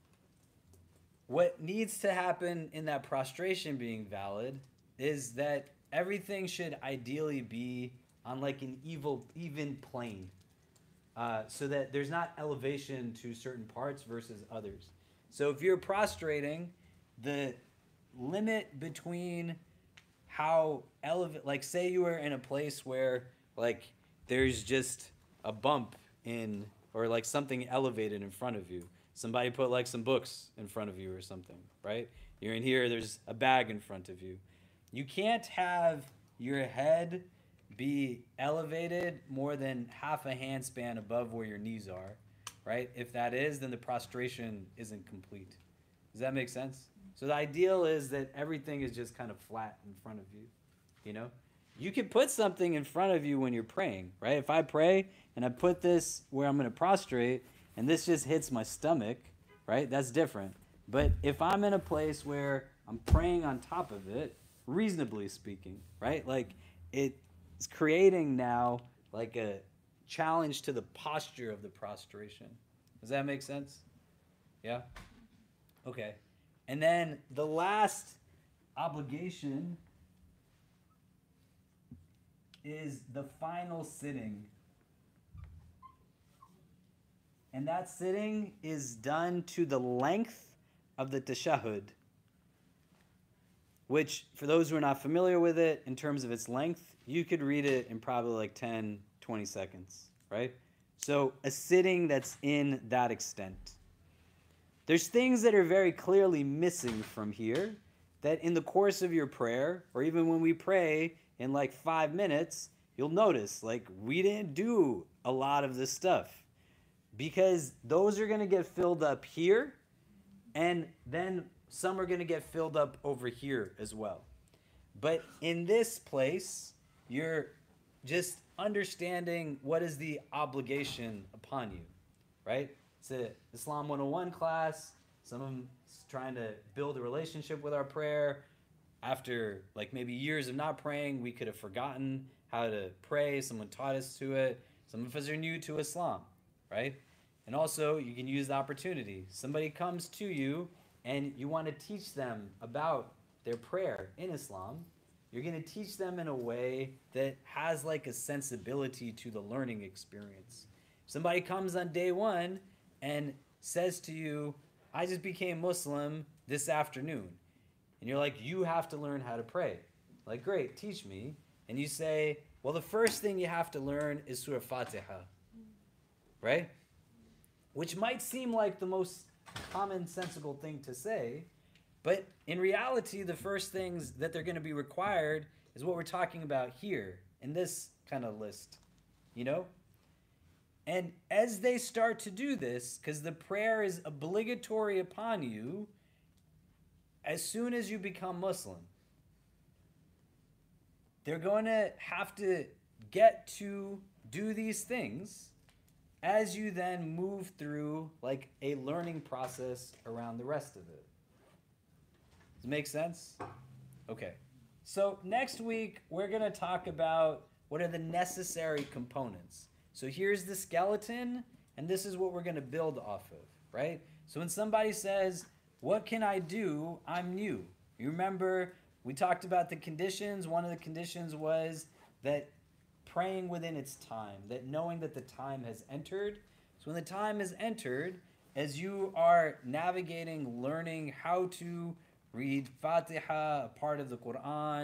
What needs to happen in that prostration being valid is that everything should ideally be on like an even plane, so that there's not elevation to certain parts versus others. So if you're prostrating, the limit between how like say you were in a place where like there's just a bump in, or like something elevated in front of you. Somebody put like some books in front of you or something, right? You're in here, there's a bag in front of you. You can't have your head be elevated more than half a handspan above where your knees are, right? If that is, then the prostration isn't complete. Does that make sense? So the ideal is that everything is just kind of flat in front of you, you know? You can put something in front of you when you're praying, right? If I pray and I put this where I'm going to prostrate and this just hits my stomach, right? That's different. But if I'm in a place where I'm praying on top of it, reasonably speaking, right? Like it's creating now like a challenge to the posture of the prostration. Does that make sense? Yeah? Okay. And then the last obligation is the final sitting. And that sitting is done to the length of the tashahhud, which, for those who are not familiar with it, in terms of its length, you could read it in probably like 10, 20 seconds, right? So a sitting that's in that extent. There's things that are very clearly missing from here that in the course of your prayer, or even when we pray in like 5 minutes, you'll notice like we didn't do a lot of this stuff because those are going to get filled up here, and then some are going to get filled up over here as well. But in this place, you're just understanding what is the obligation upon you, right? It's a Islam 101 class. Someone's trying to build a relationship with our prayer. After like maybe years of not praying, we could have forgotten how to pray. Someone taught us to it. Some of us are new to Islam, right? And also, you can use the opportunity. Somebody comes to you and you want to teach them about their prayer in Islam. You're going to teach them in a way that has like a sensibility to the learning experience. Somebody comes on day 1 and says to you, I just became Muslim this afternoon. And you're like, you have to learn how to pray. Like, great, teach me. And you say, well, the first thing you have to learn is Surah Fatiha. Right? Which might seem like the most commonsensical thing to say, but in reality, the first things that they're going to be required is what we're talking about here in this kind of list, you know? And as they start to do this, because the prayer is obligatory upon you, as soon as you become Muslim, they're going to have to get to do these things as you then move through like a learning process around the rest of it. Does it make sense? Okay. So next week, we're going to talk about what are the necessary components. So here's the skeleton, and this is what we're going to build off of, right? So when somebody says, what can I do? I'm new. You remember we talked about the conditions. One of the conditions was that praying within its time, that knowing that the time has entered. So when the time is entered, as you are navigating, learning how to read Fatiha, a part of the Quran,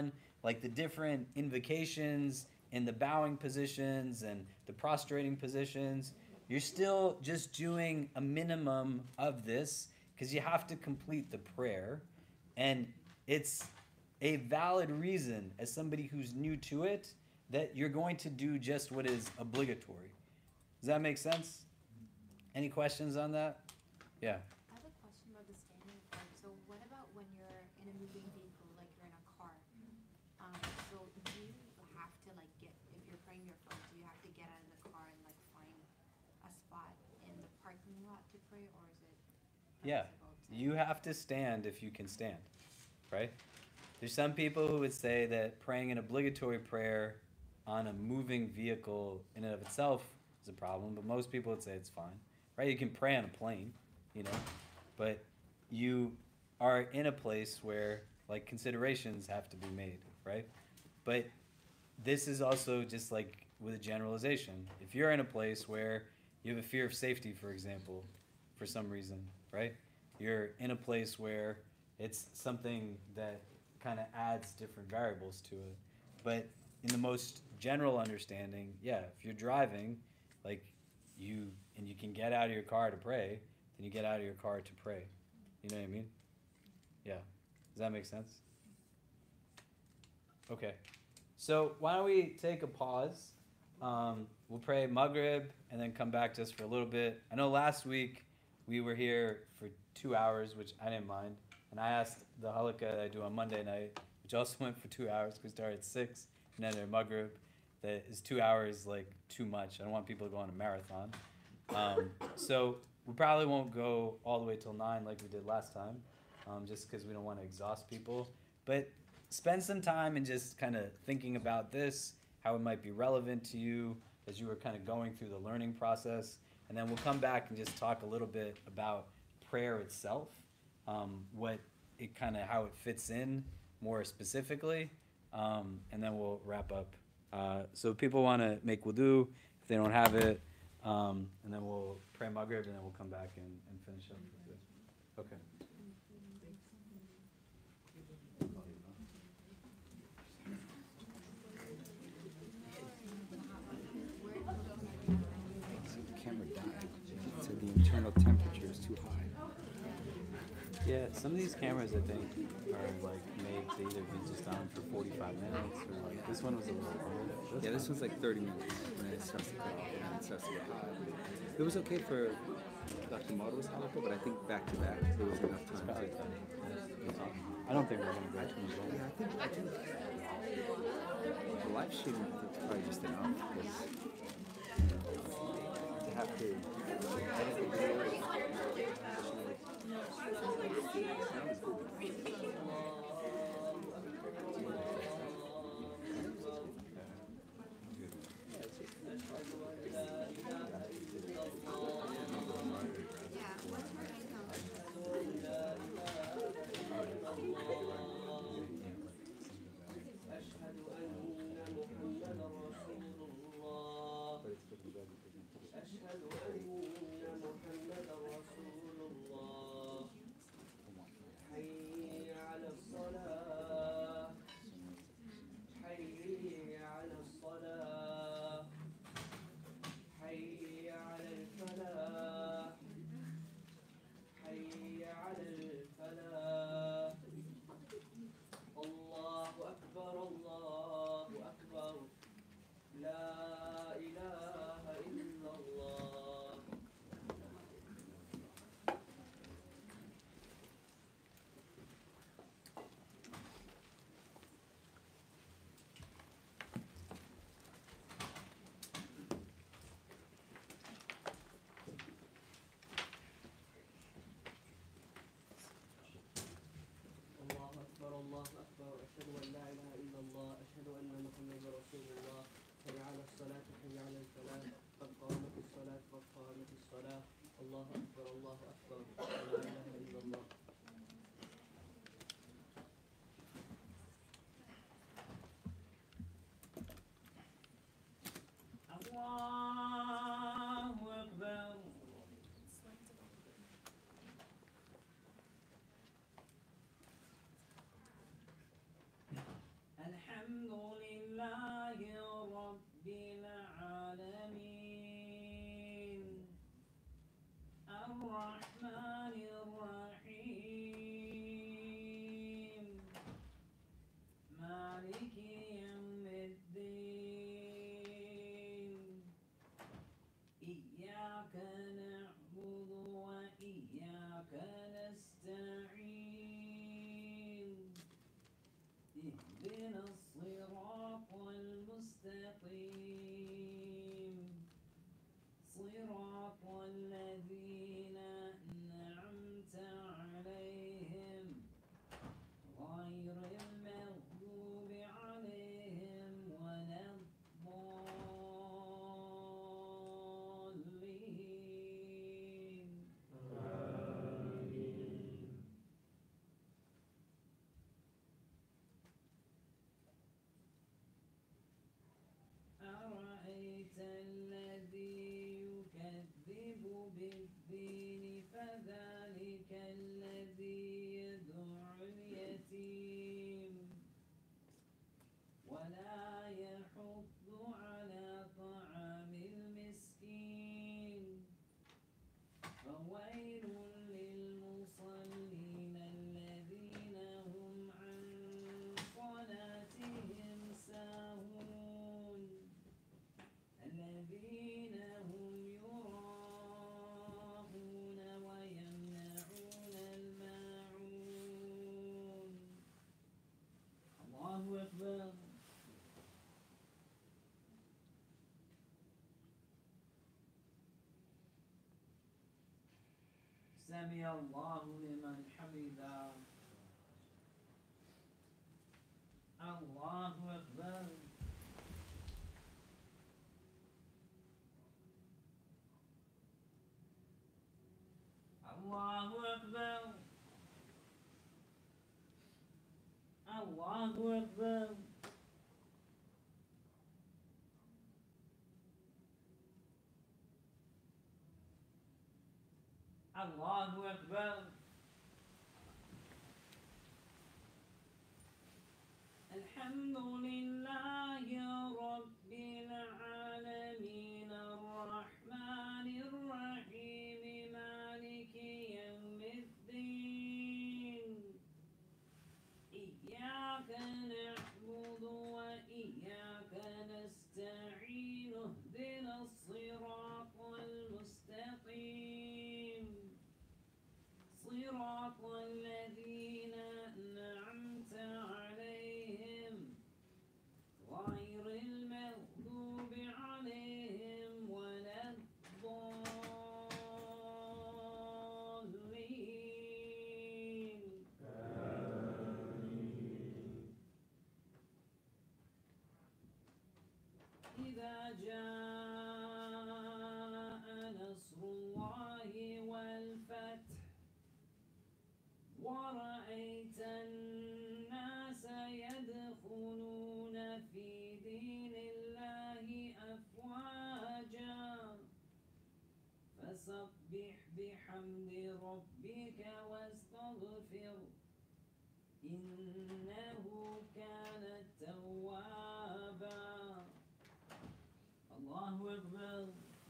like the different invocations and the bowing positions and the prostrating positions, you're still just doing a minimum of this because you have to complete the prayer. And it's a valid reason, as somebody who's new to it, that you're going to do just what is obligatory. Does that make sense? Any questions on that? Yeah. I have a question about the standing part. So what about when you're in a moving vehicle, like you're in a car? So do you have to like if you're praying your phone, do you have to get out of the car and like find a spot in the parking lot to pray, or is it Yeah. permissible to- You have to stand if you can stand, right? There's some people who would say that praying an obligatory prayer on a moving vehicle in and of itself is a problem, but most people would say it's fine, right? You can pray on a plane, you know, but you are in a place where like considerations have to be made, right? But this is also just like with a generalization. If you're in a place where you have a fear of safety, for example, for some reason, right? You're in a place where it's something that kind of adds different variables to it. But in the most general understanding, yeah, if you're driving, like you can get out of your car to pray, then you get out of your car to pray. You know what I mean? Yeah. Does that make sense? Okay. So why don't we take a pause? We'll pray Maghrib and then come back just for a little bit. I know last week we were here for 2 hours, which I didn't mind. And I asked the halakha that I do on Monday night, which also went for 2 hours because we started at 6 and then their Maghrib. That is 2 hours like too much. I don't want people to go on a marathon. So we probably won't go all the way till 9 like we did last time, just because we don't want to exhaust people. But spend some time and just kind of thinking about this, how it might be relevant to you as you were kind of going through the learning process. And then we'll come back and just talk a little bit about prayer itself, what it kind of, how it fits in more specifically, and then we'll wrap up. So if people want to make wudu, if they don't have it, and then we'll pray Maghrib, and then we'll come back and finish up with this. Okay. The camera died. So the internal temperature is too high. Yeah, some of these cameras I think are like made to either be just on for 45 minutes or like this one was a little longer. Yeah, this one's like 30 minutes, and then it starts to cut off, and then it starts to get hot. It was okay for Dr. Moto's halakha, but I think back to back there was enough time Probably to. I don't think we're gonna go too much longer. Yeah, I think the live stream is probably just enough because to have to edit the video. Yeah, what's her income? الله أكبر أشهد أن لا إله إلا الله أشهد أن محمدا رسول الله حي على الصلاة حي على الفلاح قد قامت الصلاة قد قامت الصلاة الله أكبر لا إله إلا الله. Allahu Akbar. الحمد أرأيت الذي يكذب بالدين فذلك الذي يدع اليتيم ولا يحض على طعام المسكين فويل للمصلين الذين هم عن صلاتهم ساهون الذين هم يراءون ويمنعون الماعون. الله أكبر. سمع الله لمن حمده. الله أكبر. الله أكبر. الله أكبر. الله أكبر. الحمد لله رب العالمين الرحمن الرحيم مالك يوم الدين إياك نعبد وإياك نستعين اهدنا الصراط المستقيم صراط الذين أنعمت عليهم غير المغضوب عليهم ولا الضالين. إذا جاء نصر الله والفتح ورأيت الناس يدخلون في دين الله أفواجا فسبح بحمد ربك واستغفر إنه كان توابا. الله أكبر.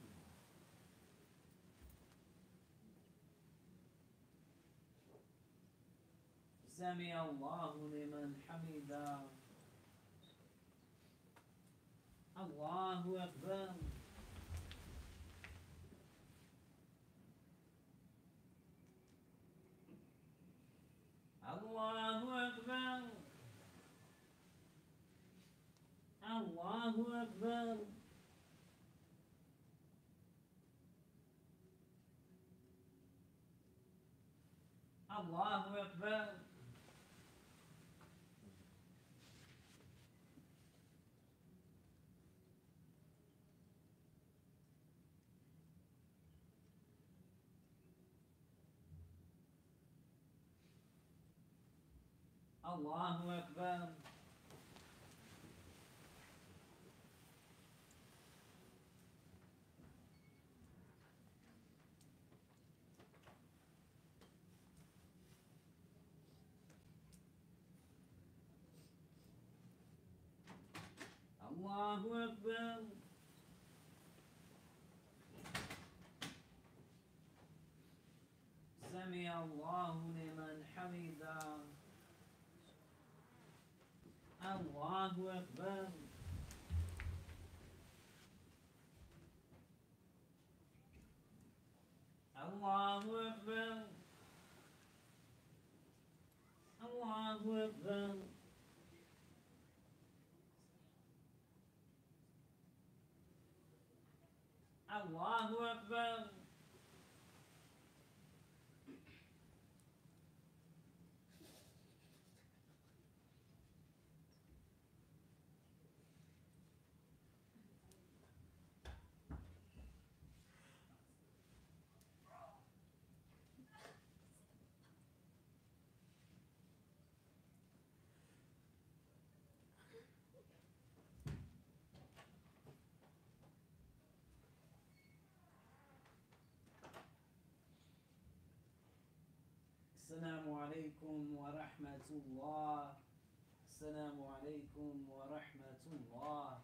سمع الله لمن حمده. الله أكبر. الله أكبر. الله أكبر. الله أكبر. الله أكبر. الله أكبر. سمع الله لمن حمده. الله أكبر. الله أكبر. الله أكبر. الله أكبر. السلام عليكم ورحمة الله. السلام عليكم ورحمة الله.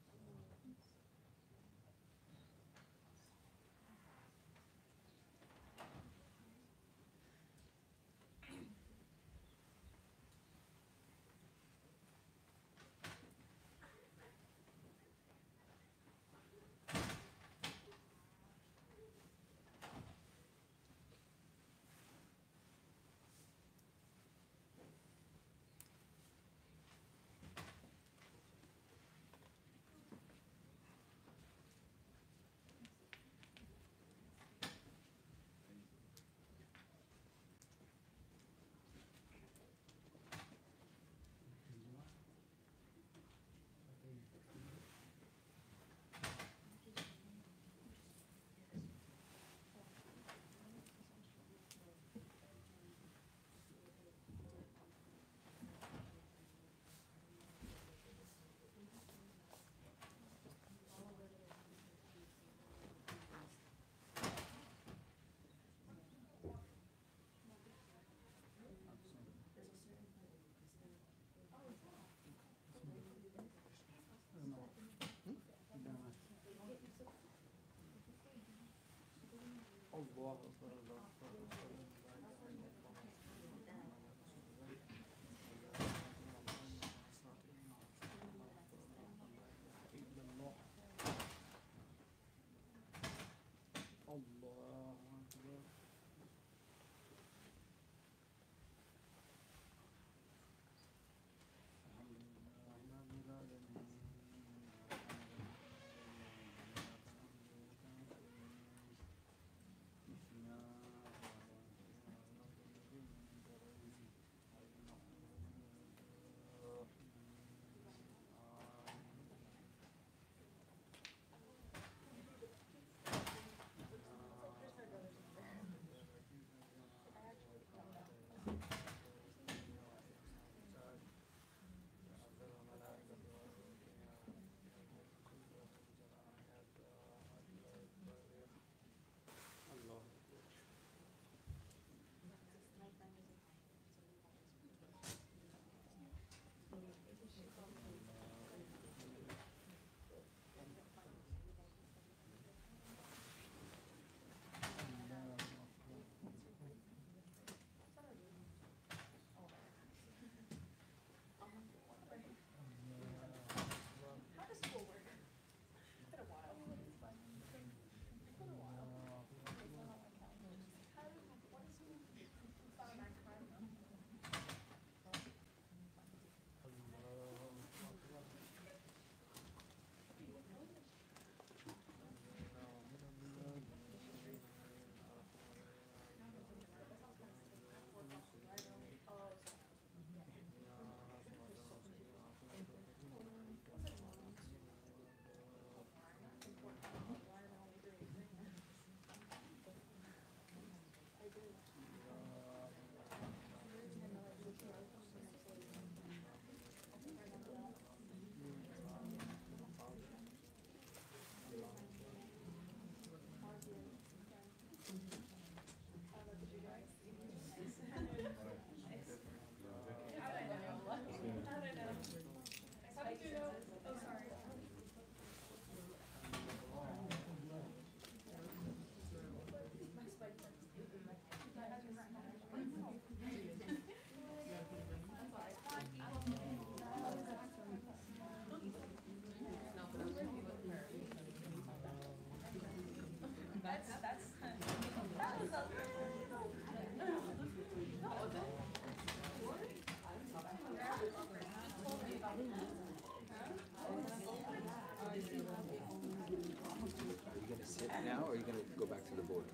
Are you gonna sit now, or are you gonna go back to the board?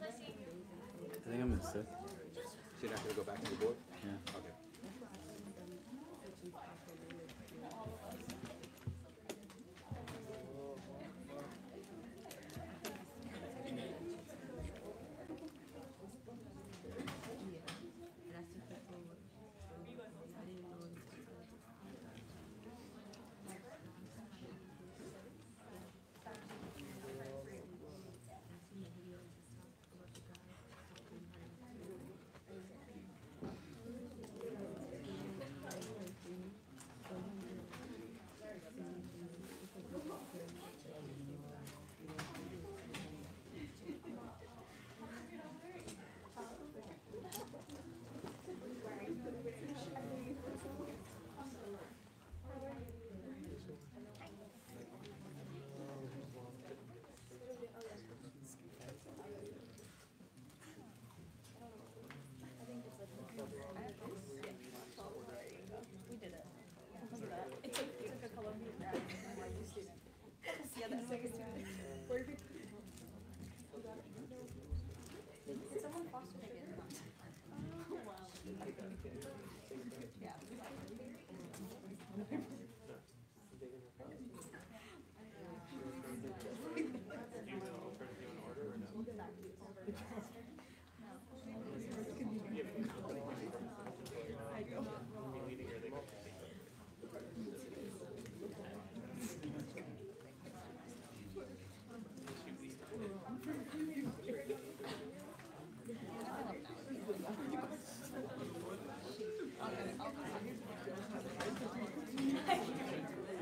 I think I'm gonna sit. So you're not gonna go back to the board? Yeah. Okay.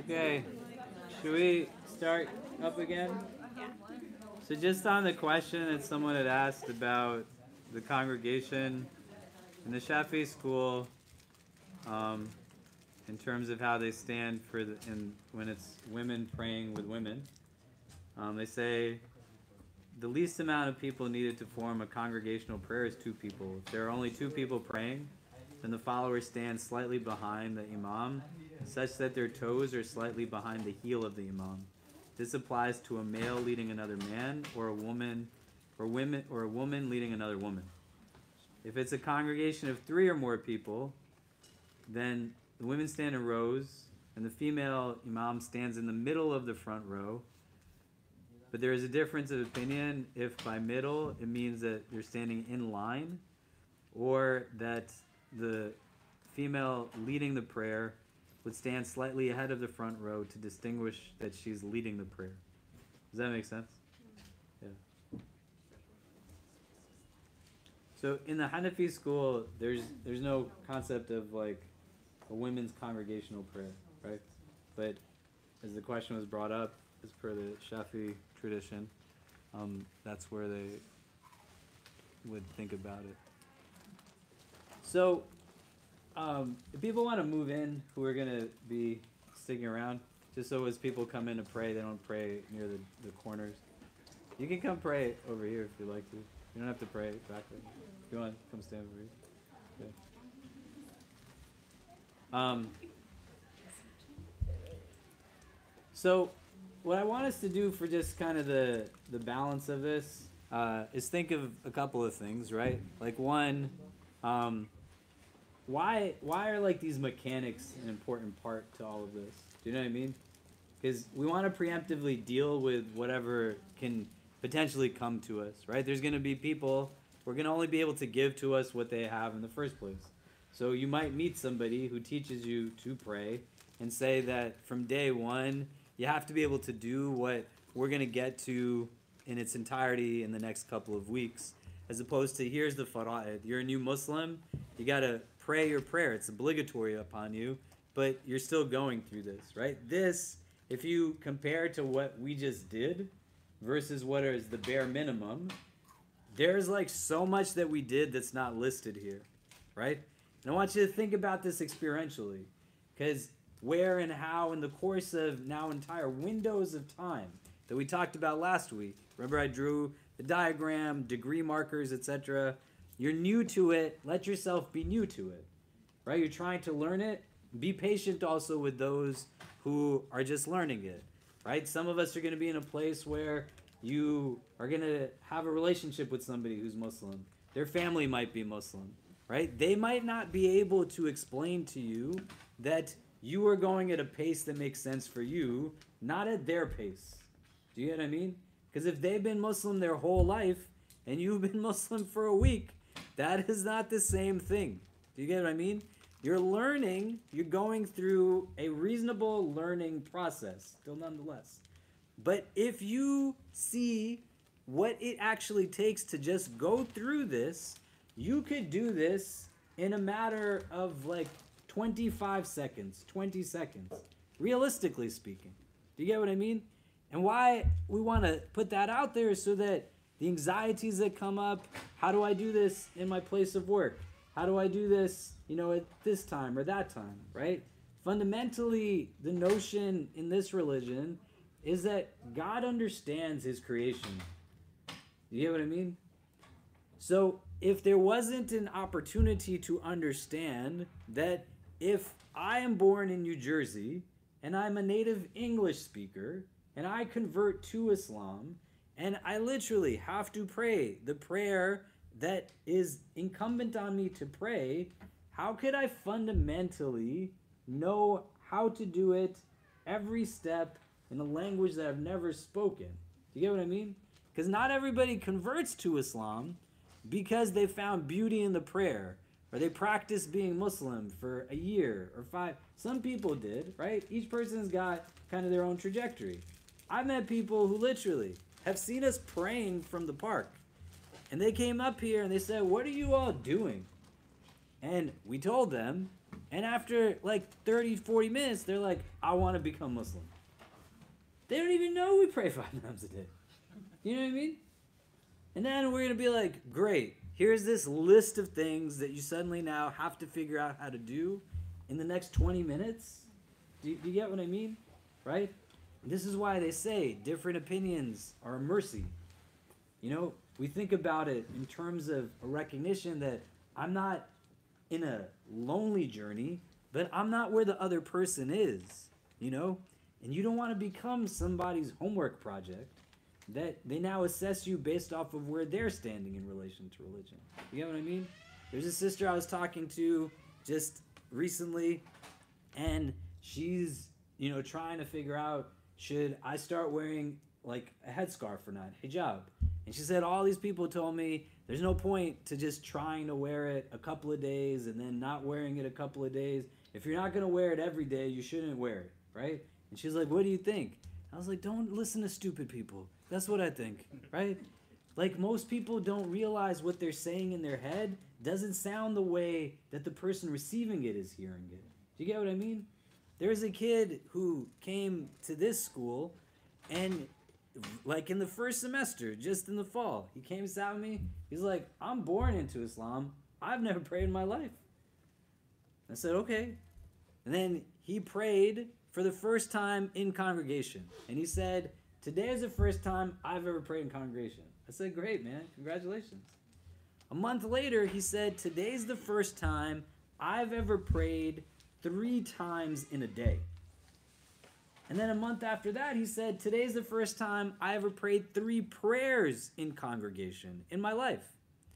Okay, should we start up again? So just on the question that someone had asked about the congregation in the Shafi school, in terms of how they stand for when it's women praying with women, they say the least amount of people needed to form a congregational prayer is 2 people. If there are only 2 people praying, then the followers stand slightly behind the imam, such that their toes are slightly behind the heel of the imam. This applies to a male leading another man, or a woman leading another woman. If it's a congregation of 3 or more people, then the women stand in rows, and the female imam stands in the middle of the front row. But there is a difference of opinion if by middle it means that they're standing in line, or that the female leading the prayer would stand slightly ahead of the front row to distinguish that she's leading the prayer. Does that make sense? Yeah. So in the Hanafi school, there's no concept of like a women's congregational prayer, right? But as the question was brought up, as per the Shafi tradition, that's where they would think about it. So, if people want to move in who are going to be sticking around, just so as people come in to pray, they don't pray near the corners. You can come pray over here if you'd like to. You don't have to pray back there. If you want to come stand over here. Okay. So, what I want us to do for just kind of the balance of this is think of a couple of things, right? Like one, why are like these mechanics an important part to all of this? Do you know what I mean? Because we want to preemptively deal with whatever can potentially come to us, right? There's going to be people who are going to only be able to give to us what they have in the first place. So you might meet somebody who teaches you to pray and say that from day one, you have to be able to do what we're going to get to in its entirety in the next couple of weeks, as opposed to here's the fara'id. You're a new Muslim, you got to pray your prayer. It's obligatory upon you, but you're still going through this, right? This, if you compare to what we just did versus what is the bare minimum, there's like so much that we did that's not listed here, right? And I want you to think about this experientially, because where and how in the course of now entire windows of time that we talked about last week. Remember I drew the diagram, degree markers, etc. You're new to it. Let yourself be new to it, right? You're trying to learn it. Be patient also with those who are just learning it, right? Some of us are going to be in a place where you are going to have a relationship with somebody who's Muslim. Their family might be Muslim, right? They might not be able to explain to you that you are going at a pace that makes sense for you, not at their pace. Do you get what I mean? Because if they've been Muslim their whole life and you've been Muslim for a week, that is not the same thing. Do you get what I mean? You're learning, you're going through a reasonable learning process, still nonetheless. But if you see what it actually takes to just go through this, you could do this in a matter of like 25 seconds, 20 seconds, realistically speaking. Do you get what I mean? And why we want to put that out there is so that the anxieties that come up, how do I do this in my place of work? How do I do this, at this time or that time, right? Fundamentally, the notion in this religion is that God understands his creation. You get what I mean? So if there wasn't an opportunity to understand that if I am born in New Jersey and I'm a native English speaker and I convert to Islam and I literally have to pray the prayer that is incumbent on me to pray, how could I fundamentally know how to do it every step in a language that I've never spoken? Do you get what I mean? Because not everybody converts to Islam because they found beauty in the prayer, or they practiced being Muslim for a year or 5. Some people did, right? Each person's got kind of their own trajectory. I've met people who literally have seen us praying from the park. And they came up here and they said, "What are you all doing?" And we told them, And after like 30, 40 minutes, they're like, I want to become Muslim. They don't even know we pray 5 times a day. You know what I mean? And then we're going to be like, great, here's this list of things that you suddenly now have to figure out how to do in the next 20 minutes. Do you get what I mean? Right? And this is why they say different opinions are a mercy. You know, we think about it in terms of a recognition that I'm not in a lonely journey, but I'm not where the other person is, you know? And you don't want to become somebody's homework project that they now assess you based off of where they're standing in relation to religion. You get what I mean? There's a sister I was talking to just recently, and she's, you know, trying to figure out, should I start wearing like a headscarf or not, hijab? And she said, all these people told me there's no point to just trying to wear it a couple of days and then not wearing it a couple of days. If you're not going to wear it every day, you shouldn't wear it, right? And she's like, what do you think? I was like, don't listen to stupid people. That's what I think, right? Like, most people don't realize what they're saying in their head doesn't sound the way that the person receiving it is hearing it. Do you get what I mean? There's a kid who came to this school, and like in the first semester, just in the fall, he came to with me. He's like, I'm born into Islam. I've never prayed in my life. I said, okay. And then he prayed for the first time in congregation. And he said, today is the first time I've ever prayed in congregation. I said, great, man. Congratulations. A month later, he said, today's the first time I've ever prayed 3 times in a day. And then a month after that, he said, today's the first time I ever prayed 3 prayers in congregation in my life.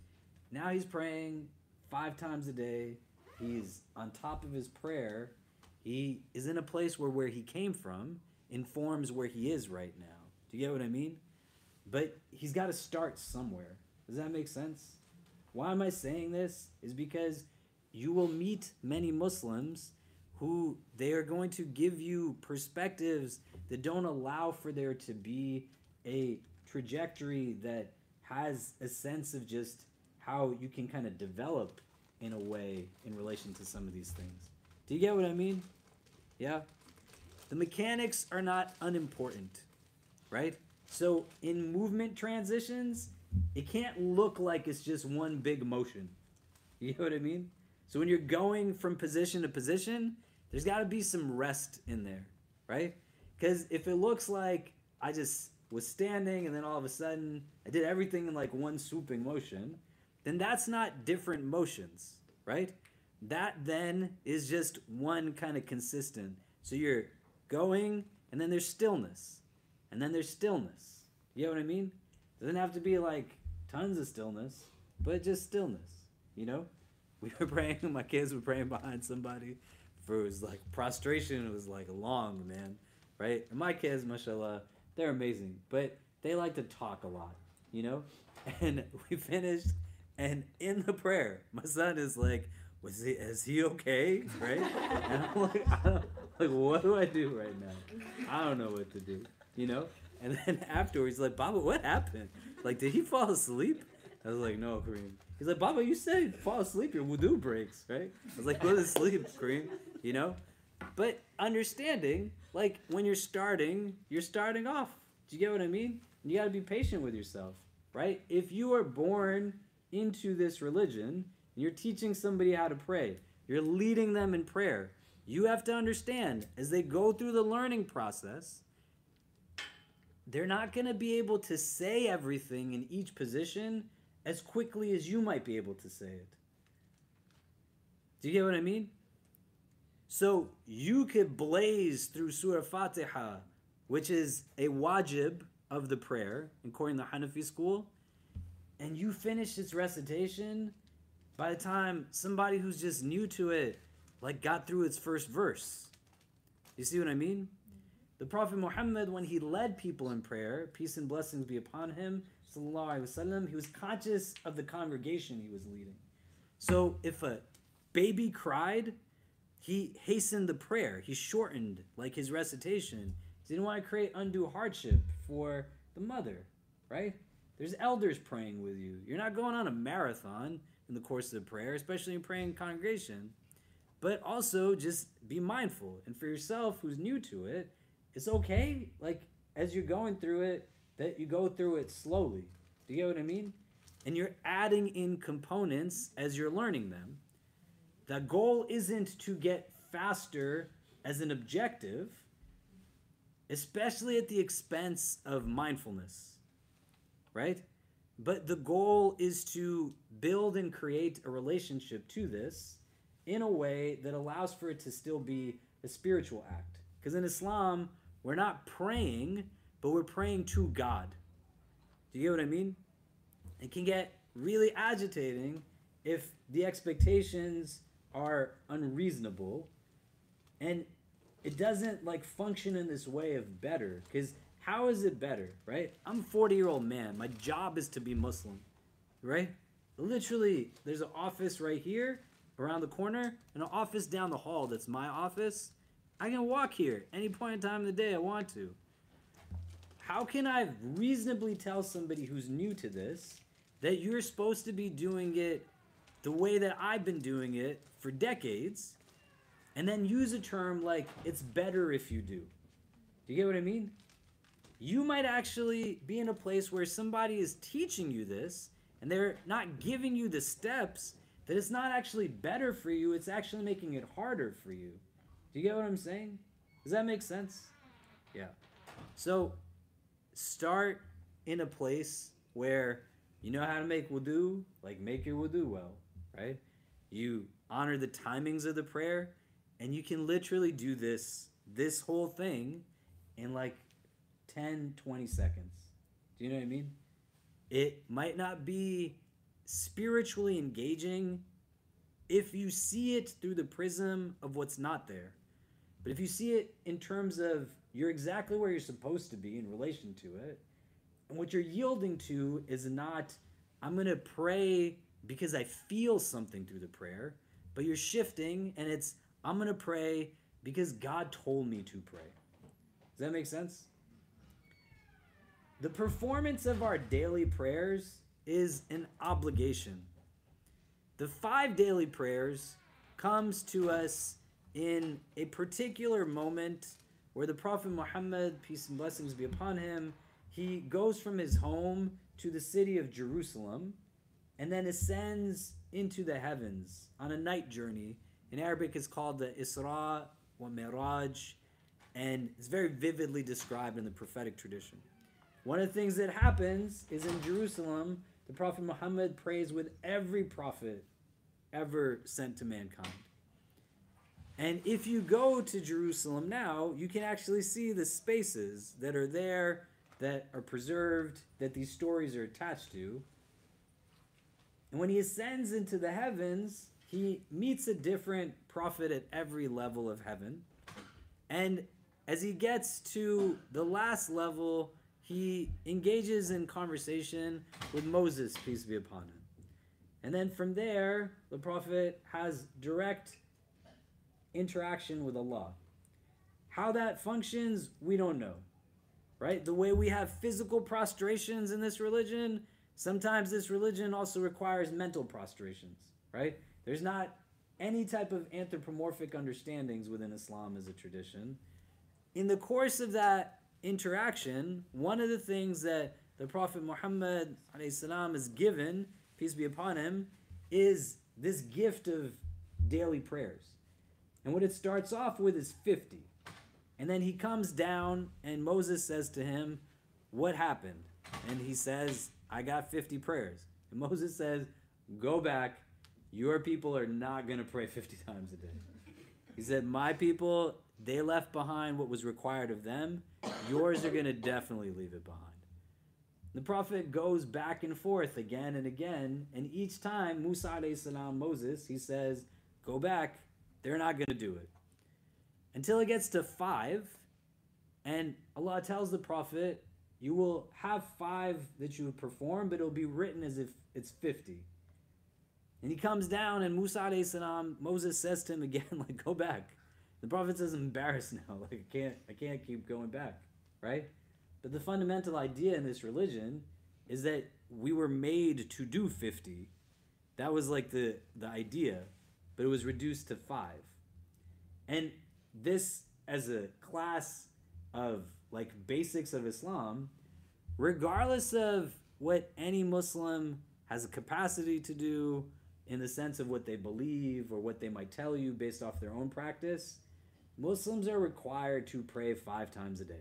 Now he's praying 5 times a day. He's on top of his prayer. He is in a place where he came from informs where he is right now. Do you get what I mean? But he's got to start somewhere. Does that make sense? Why am I saying this? Is because you will meet many Muslims who they are going to give you perspectives that don't allow for there to be a trajectory that has a sense of just how you can kind of develop in a way in relation to some of these things. Do you get what I mean? Yeah? The mechanics are not unimportant, right? So in movement transitions, it can't look like it's just one big motion. You know what I mean? So when you're going from position to position, there's got to be some rest in there, right? Because if it looks like I just was standing and then all of a sudden I did everything in like one swooping motion, then that's not different motions, right? That then is just one kind of consistent. So you're going, and then there's stillness, and then there's stillness. You know what I mean? It doesn't have to be like tons of stillness, but just stillness, you know? We were praying, my kids were praying behind somebody for, it was like prostration, it was like long, man, right? And my kids, mashallah, they're amazing, but they like to talk a lot, you know? And we finished, and in the prayer, my son is like, is he okay, right? And I'm like, what do I do right now? I don't know what to do, you know? And then afterwards, he's like, Baba, what happened? Like, did he fall asleep? I was like, no, Kareem. He's like, Baba, you said fall asleep, your wudu breaks, right? I was like, go to sleep, Kareem, you know? But understanding, like, when you're starting off. Do you get what I mean? You got to be patient with yourself, right? If you are born into this religion, you're teaching somebody how to pray, you're leading them in prayer, you have to understand, as they go through the learning process, they're not going to be able to say everything in each position as quickly as you might be able to say it. Do you get what I mean? So you could blaze through Surah Fatiha, which is a wajib of the prayer, according to the Hanafi school, and you finish its recitation by the time somebody who's just new to it like got through its first verse. You see what I mean? The Prophet Muhammad, when he led people in prayer, peace and blessings be upon him, sallallahu alaihi wasallam, he was conscious of the congregation he was leading. So if a baby cried, he hastened the prayer. He shortened like his recitation. He didn't want to create undue hardship for the mother, right? There's elders praying with you. You're not going on a marathon in the course of the prayer, especially in praying congregation. but also just be mindful. And for yourself who's new to it, it's okay, like, as you're going through it, that you go through it slowly. Do you get what I mean? And you're adding in components as you're learning them. The goal isn't to get faster as an objective, especially at the expense of mindfulness, right? But the goal is to build and create a relationship to this in a way that allows for it to still be a spiritual act. Because in Islam, we're not praying, but we're praying to God. Do you get what I mean? It can get really agitating if the expectations are unreasonable, and it doesn't like function in this way of better. Because how is it better, right? I'm a 40-year-old man. My job is to be Muslim, right? Literally, there's an office right here around the corner and an office down the hall that's my office. I can walk here any point in time of the day I want to. How can I reasonably tell somebody who's new to this that you're supposed to be doing it the way that I've been doing it for decades, and then use a term like, it's better if you do? Do you get what I mean? You might actually be in a place where somebody is teaching you this, and they're not giving you the steps, that it's not actually better for you, it's actually making it harder for you. Do you get what I'm saying? Does that make sense? Yeah. So, start in a place where you know how to make wudu, like make your wudu well, right? You honor the timings of the prayer, and you can literally do this whole thing in like 10, 20 seconds. Do you know what I mean? It might not be spiritually engaging if you see it through the prism of what's not there. But if you see it in terms of you're exactly where you're supposed to be in relation to it, and what you're yielding to is not, I'm going to pray because I feel something through the prayer, but you're shifting and it's, I'm going to pray because God told me to pray. Does that make sense? The performance of our daily prayers is an obligation. The 5 daily prayers comes to us in a particular moment where the Prophet Muhammad, peace and blessings be upon him, he goes from his home to the city of Jerusalem and then ascends into the heavens on a night journey. In Arabic, it's called the Isra wa Miraj, and it's very vividly described in the prophetic tradition. One of the things that happens is in Jerusalem, the Prophet Muhammad prays with every prophet ever sent to mankind. And if you go to Jerusalem now, you can actually see the spaces that are there, that are preserved, that these stories are attached to. And when he ascends into the heavens, he meets a different prophet at every level of heaven. And as he gets to the last level, he engages in conversation with Moses, peace be upon him. And then from there, the prophet has direct interaction with Allah. How that functions, we don't know, right? The way we have physical prostrations in this religion, sometimes this religion also requires mental prostrations, right? There's not any type of anthropomorphic understandings within Islam as a tradition. In the course of that interaction, one of the things that the Prophet Muhammad ﷺ is given, peace be upon him, is this gift of daily prayers. And what it starts off with is 50. And then he comes down and Moses says to him, what happened? And he says, I got 50 prayers. And Moses says, go back. Your people are not going to pray 50 times a day. He said, my people, they left behind what was required of them. Yours are going to definitely leave it behind. The Prophet goes back and forth again and again. And each time, Musa alayhi salam, Moses, he says, go back. They're not going to do it. Until it gets to 5. And Allah tells the Prophet, you will have 5 that you perform, but it'll be written as if it's 50. And he comes down and Musa alayhi salam, Moses says to him again, like, go back. The Prophet says, I'm embarrassed now. Like, I can't keep going back, right? But the fundamental idea in this religion is that we were made to do 50. That was like the idea. but it was reduced to 5. And this, as a class of like basics of Islam, regardless of what any Muslim has a capacity to do in the sense of what they believe or what they might tell you based off their own practice, Muslims are required to pray 5 times a day.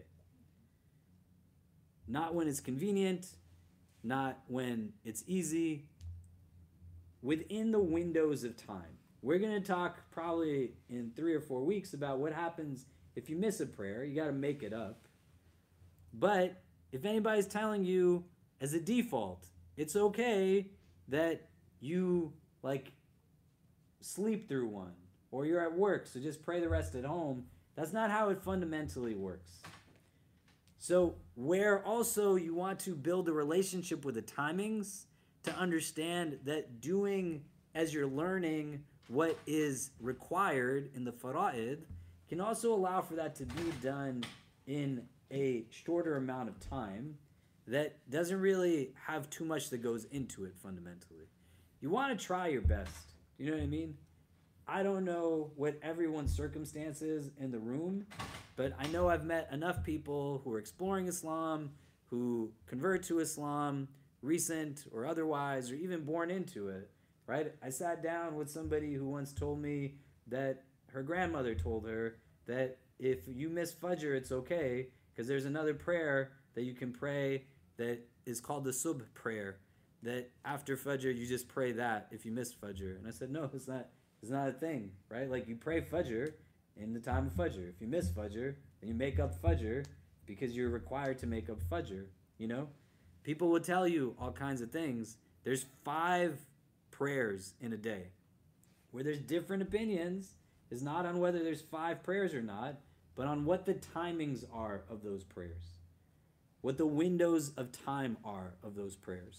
Not when it's convenient, not when it's easy, within the windows of time. We're going to talk probably in 3 or 4 weeks about what happens if you miss a prayer. You got to make it up. But if anybody's telling you as a default, it's okay that you like sleep through one or you're at work, so just pray the rest at home, that's not how it fundamentally works. So where also you want to build a relationship with the timings to understand that doing as you're learning what is required in the fara'id can also allow for that to be done in a shorter amount of time that doesn't really have too much that goes into it fundamentally. You want to try your best. You know what I mean? I don't know what everyone's circumstances in the room, but I know I've met enough people who are exploring Islam, who convert to Islam, recent or otherwise, or even born into it, right? I sat down with somebody who once told me that her grandmother told her that if you miss Fajr, it's okay, because there's another prayer that you can pray that is called the Subh prayer, that after Fajr, you just pray that if you miss Fajr. And I said, no, it's not a thing, right? Like, you pray Fajr in the time of Fajr. If you miss Fajr, then you make up Fajr because you're required to make up Fajr, you know? People will tell you all kinds of things. There's 5 prayers in a day. Where there's different opinions is not on whether there's 5 prayers or not, but on what the timings are of those prayers. What the windows of time are of those prayers.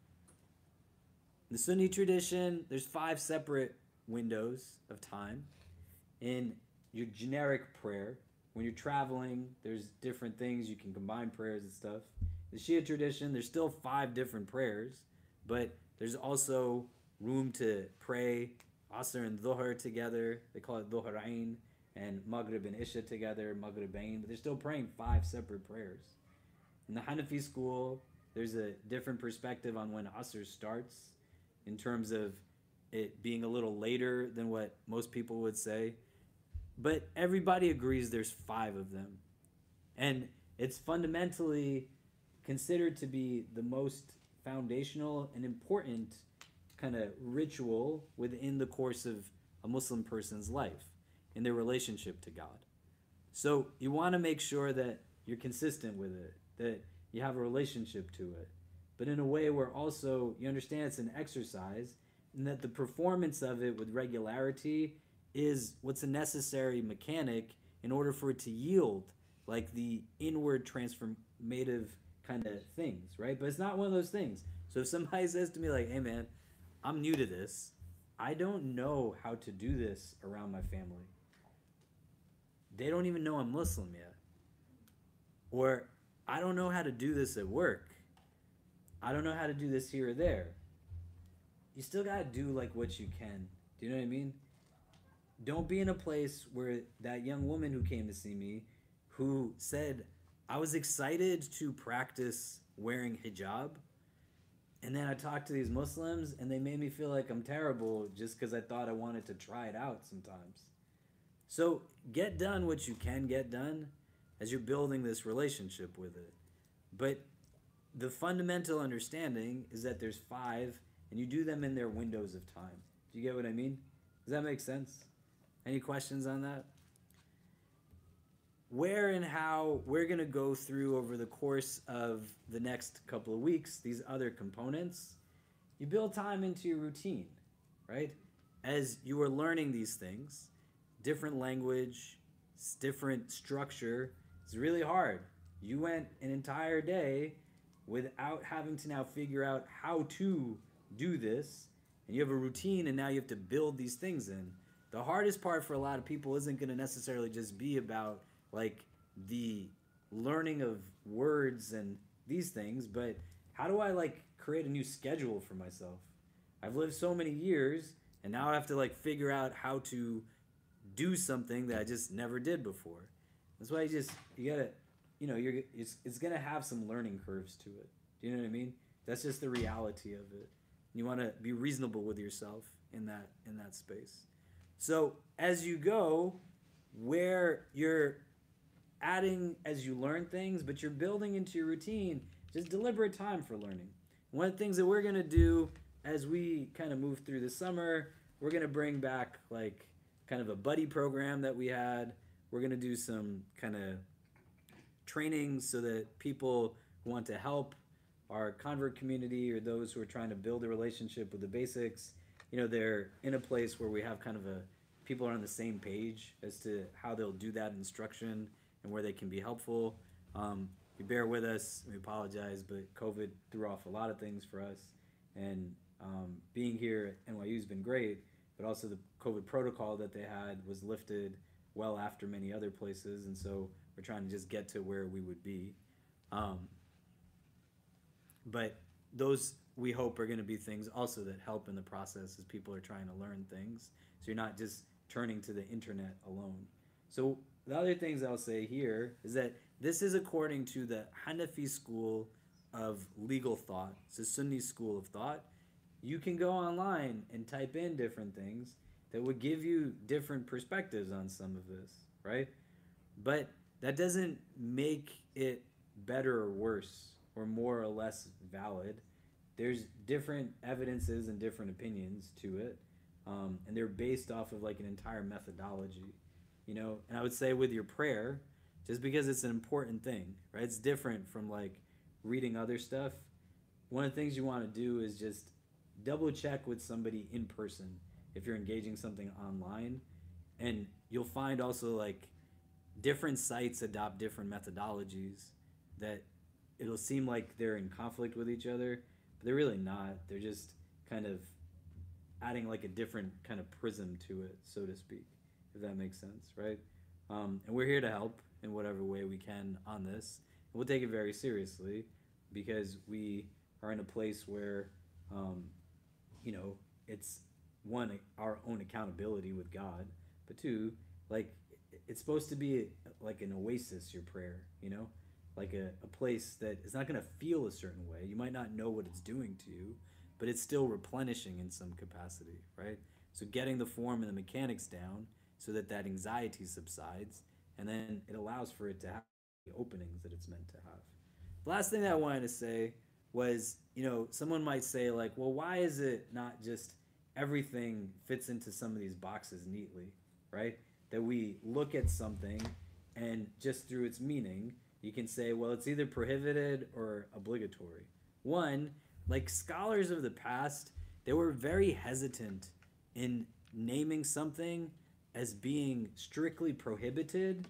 In the Sunni tradition, there's 5 separate windows of time. In your generic prayer, when you're traveling, there's different things. You can combine prayers and stuff. The Shia tradition, there's still 5 different prayers, but there's also room to pray Asr and Dhuhr together. They call it Dhuhrain, and Maghrib and Isha together, Maghribain, but they're still praying 5 separate prayers. In the Hanafi school, there's a different perspective on when Asr starts in terms of it being a little later than what most people would say. But everybody agrees there's 5 of them. And it's fundamentally considered to be the most foundational and important kind of ritual within the course of a Muslim person's life in their relationship to God. So you want to make sure that you're consistent with it, that you have a relationship to it, but in a way where also you understand it's an exercise and that the performance of it with regularity is what's a necessary mechanic in order for it to yield like the inward transformative kind of things, right? But it's not one of those things. So if somebody says to me like, hey man, I'm new to this, I don't know how to do this around my family. They don't even know I'm Muslim yet. Or I don't know how to do this at work. I don't know how to do this here or there. You still gotta do like what you can. Do you know what I mean? Don't be in a place where that young woman who came to see me, who said, I was excited to practice wearing hijab, and then I talked to these Muslims and they made me feel like I'm terrible just because I thought I wanted to try it out sometimes. So get done what you can get done as you're building this relationship with it. But the fundamental understanding is that there's 5 and you do them in their windows of time. Do you get what I mean? Does that make sense? Any questions on that? Where and how we're going to go through over the course of the next couple of weeks, these other components, you build time into your routine, right? As you are learning these things, different language, different structure, it's really hard. You went an entire day without having to now figure out how to do this, and you have a routine and now you have to build these things in. The hardest part for a lot of people isn't going to necessarily just be about like the learning of words and these things, but how do I like create a new schedule for myself? I've lived so many years and now I have to like figure out how to do something that I just never did before. That's why you gotta, it's gonna have some learning curves to it. Do you know what I mean? That's just the reality of it. You want to be reasonable with yourself in that space. So as you go, where you're adding as you learn things, but you're building into your routine just deliberate time for learning. One of the things that we're gonna do as we kind of move through the summer, we're gonna bring back like kind of a buddy program that we had. We're gonna do some kind of training so that people who want to help our convert community or those who are trying to build a relationship with the basics, they're in a place where we have kind of people are on the same page as to how they'll do that instruction and where they can be helpful. You bear with us, we apologize, but COVID threw off a lot of things for us. And being here at NYU has been great, but also the COVID protocol that they had was lifted well after many other places, and so we're trying to just get to where we would be. But those, we hope, are going to be things also that help in the process as people are trying to learn things. So you're not just turning to the internet alone. So the other things I'll say here is that this is according to the Hanafi school of legal thought. It's a Sunni school of thought. You can go online and type in different things that would give you different perspectives on some of this, right? But that doesn't make it better or worse or more or less valid. There's different evidences and different opinions to it, and they're based off of like an entire methodology, And I would say with your prayer, just because it's an important thing, right? It's different from like reading other stuff. One of the things you want to do is just double check with somebody in person if you're engaging something online, and you'll find also like different sites adopt different methodologies that it'll seem like they're in conflict with each other, but they're really not. They're just kind of adding like a different kind of prism to it, so to speak, if that makes sense, right? And we're here to help in whatever way we can on this. And we'll take it very seriously because we are in a place where, it's one, our own accountability with God, but two, like it's supposed to be like an oasis, your prayer, like a place that is not going to feel a certain way. You might not know what it's doing to you, but it's still replenishing in some capacity, right? So getting the form and the mechanics down so that anxiety subsides, and then it allows for it to have the openings that it's meant to have. The last thing that I wanted to say was, someone might say like, well, why is it not just everything fits into some of these boxes neatly, right? That we look at something and just through its meaning, you can say, well, it's either prohibited or obligatory. One, like scholars of the past, they were very hesitant in naming something as being strictly prohibited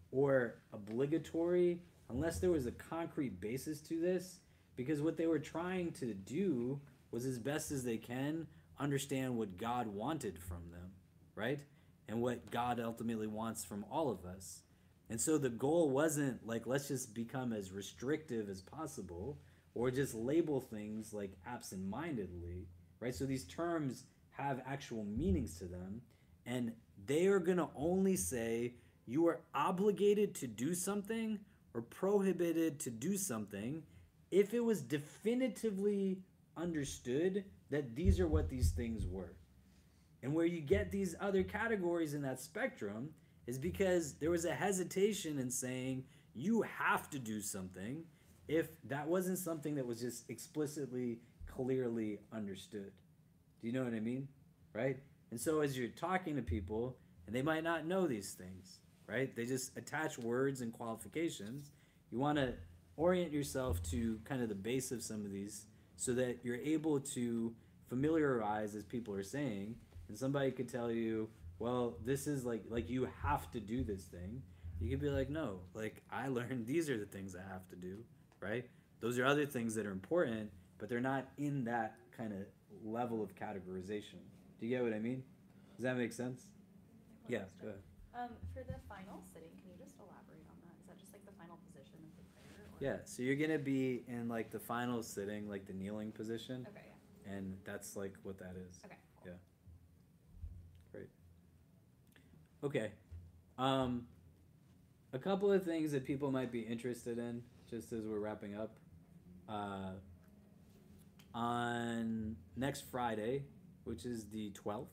or obligatory unless there was a concrete basis to this, because what they were trying to do was, as best as they can, understand what God wanted from them, right? And what God ultimately wants from all of us. And so the goal wasn't like, let's just become as restrictive as possible or just label things like absent-mindedly, right? So these terms have actual meanings to them, and they are going to only say you are obligated to do something or prohibited to do something if it was definitively understood that these are what these things were. And where you get these other categories in that spectrum is because there was a hesitation in saying you have to do something if that wasn't something that was just explicitly, clearly understood. Do you know what I mean? Right? And so as you're talking to people, and they might not know these things, right? They just attach words and qualifications. You want to orient yourself to kind of the base of some of these so that you're able to familiarize, as people are saying, and somebody could tell you, well, this is like you have to do this thing. You could be like, no, like I learned these are the things I have to do, right? Those are other things that are important, but they're not in that kind of level of categorization. Do you get what I mean? Does that make sense? Yeah, go ahead. For the final sitting, can you just elaborate on that? Is that just like the final position of the prayer? Or? Yeah, so you're going to be in like the final sitting, like the kneeling position. Okay, yeah. And that's like what that is. Okay, cool. Yeah. Okay. A couple of things that people might be interested in, just as we're wrapping up. On next Friday, which is the 12th,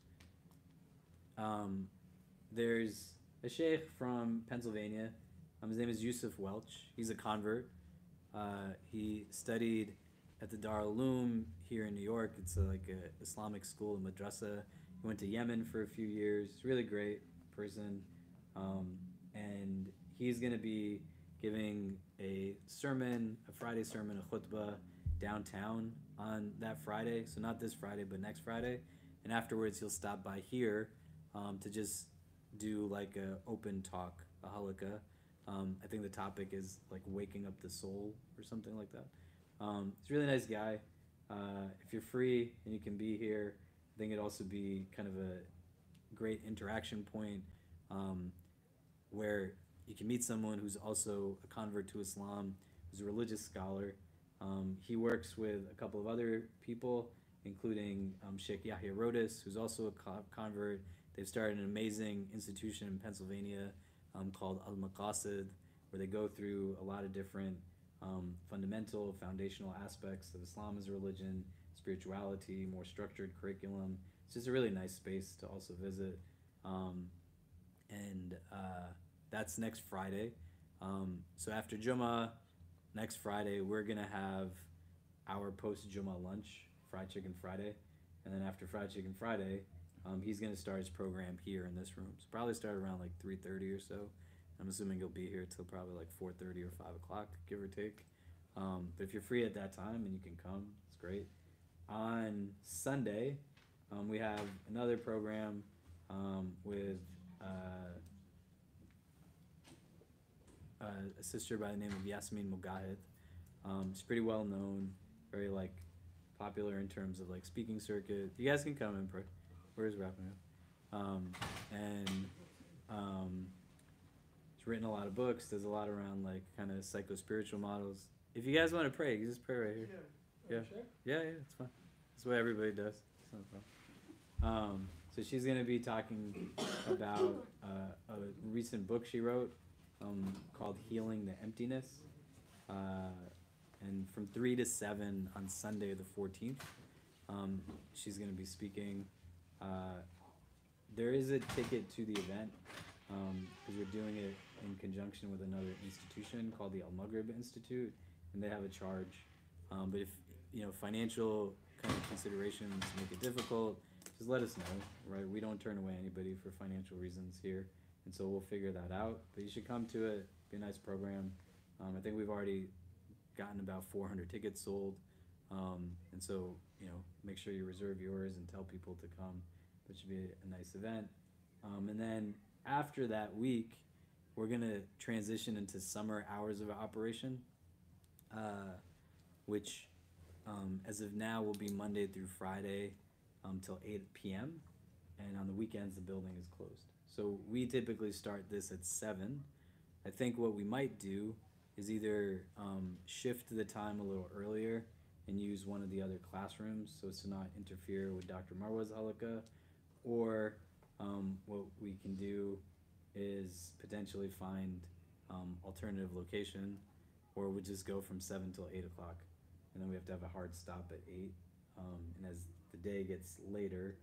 there's a sheikh from Pennsylvania. His name is Yusuf Welch. He's a convert. He studied at the Dar Uloom here in New York. It's like an Islamic school, a madrasa. He went to Yemen for a few years. Really great person. And he's going to be giving a sermon, a Friday sermon, a khutbah downtown on that Friday. So not this Friday, but next Friday. And afterwards, he'll stop by here to just do like a open talk, a halakha. I think the topic is like waking up the soul or something like that. He's a really nice guy. If you're free and you can be here, I think it'd also be kind of a great interaction point where you can meet someone who's also a convert to Islam, who's a religious scholar. He works with a couple of other people, including Sheikh Yahya Rodis, who's also a convert. They've started an amazing institution in Pennsylvania called Al Maqasid, where they go through a lot of different fundamental, foundational aspects of Islam as a religion, spirituality, more structured curriculum. It's just a really nice space to also visit. And that's next Friday. So after Jummah, next Friday, we're going to have our post-Jummah lunch, Fried Chicken Friday. And then after Fried Chicken Friday, he's going to start his program here in this room. So probably start around like 3:30 or so. I'm assuming he'll be here till probably like 4:30 or 5 o'clock, give or take. But if you're free at that time and you can come, it's great. On Sunday, we have another program with a sister by the name of Yasmin Mugahid. She's pretty well known, very like popular in terms of like speaking circuit. You guys can come and pray. We're just wrapping up. She's written a lot of books. Does a lot around like kind of psycho-spiritual models. If you guys want to pray, you just pray right here. Yeah. Sure. Yeah, it's fine. That's what everybody does. It's not a problem. So she's going to be talking about a recent book she wrote called Healing the Emptiness. And from 3 to 7 on Sunday the 14th, she's going to be speaking. There is a ticket to the event because we're doing it in conjunction with another institution called the Al-Maghrib Institute, and they have a charge. But if financial kind of considerations make it difficult, just let us know, right? We don't turn away anybody for financial reasons here, and so we'll figure that out. But you should come to it. Be a nice program. I think we've already gotten about 400 tickets sold, and so make sure you reserve yours and tell people to come. It should be a nice event. And then after that week, we're gonna transition into summer hours of operation, which as of now will be Monday through Friday till 8 p.m. and on the weekends the building is closed. So we typically start this at 7. I think what we might do is either shift the time a little earlier and use one of the other classrooms so as to not interfere with Dr. Marwa's halakha, or what we can do is potentially find alternative location, or we just go from 7 till 8 o'clock, and then we have to have a hard stop at 8. And as the day gets later,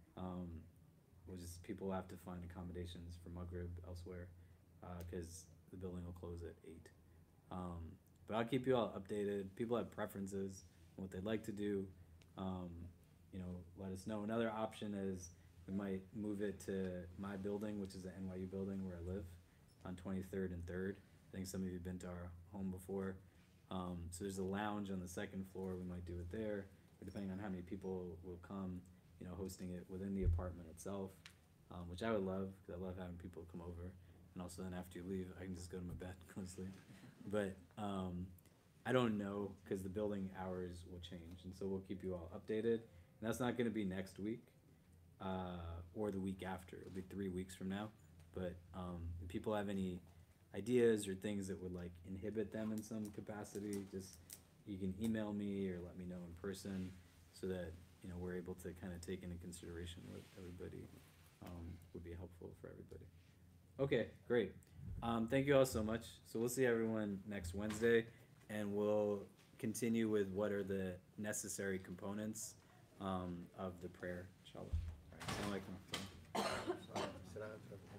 people will have to find accommodations for Maghrib elsewhere because the building will close at 8. But I'll keep you all updated. People have preferences on what they'd like to do. Let us know. Another option is we might move it to my building, which is the NYU building where I live, on 23rd and 3rd. I think some of you have been to our home before. So there's a lounge on the second floor. We might do it there, or depending on how many people will come, hosting it within the apartment itself, which I would love because I love having people come over. And also then after you leave, I can just go to my bed, go to sleep. But I don't know because the building hours will change, and so we'll keep you all updated. And that's not going to be next week or the week after. It'll be 3 weeks from now. But if people have any ideas or things that would like inhibit them in some capacity, just you can email me or let me know in person so that we're able to kind of take into consideration what everybody would be helpful for everybody. Okay, great. Thank you all so much. So we'll see everyone next Wednesday, and we'll continue with what are the necessary components of the prayer. Inshallah. Assalamu alaikum. Salam.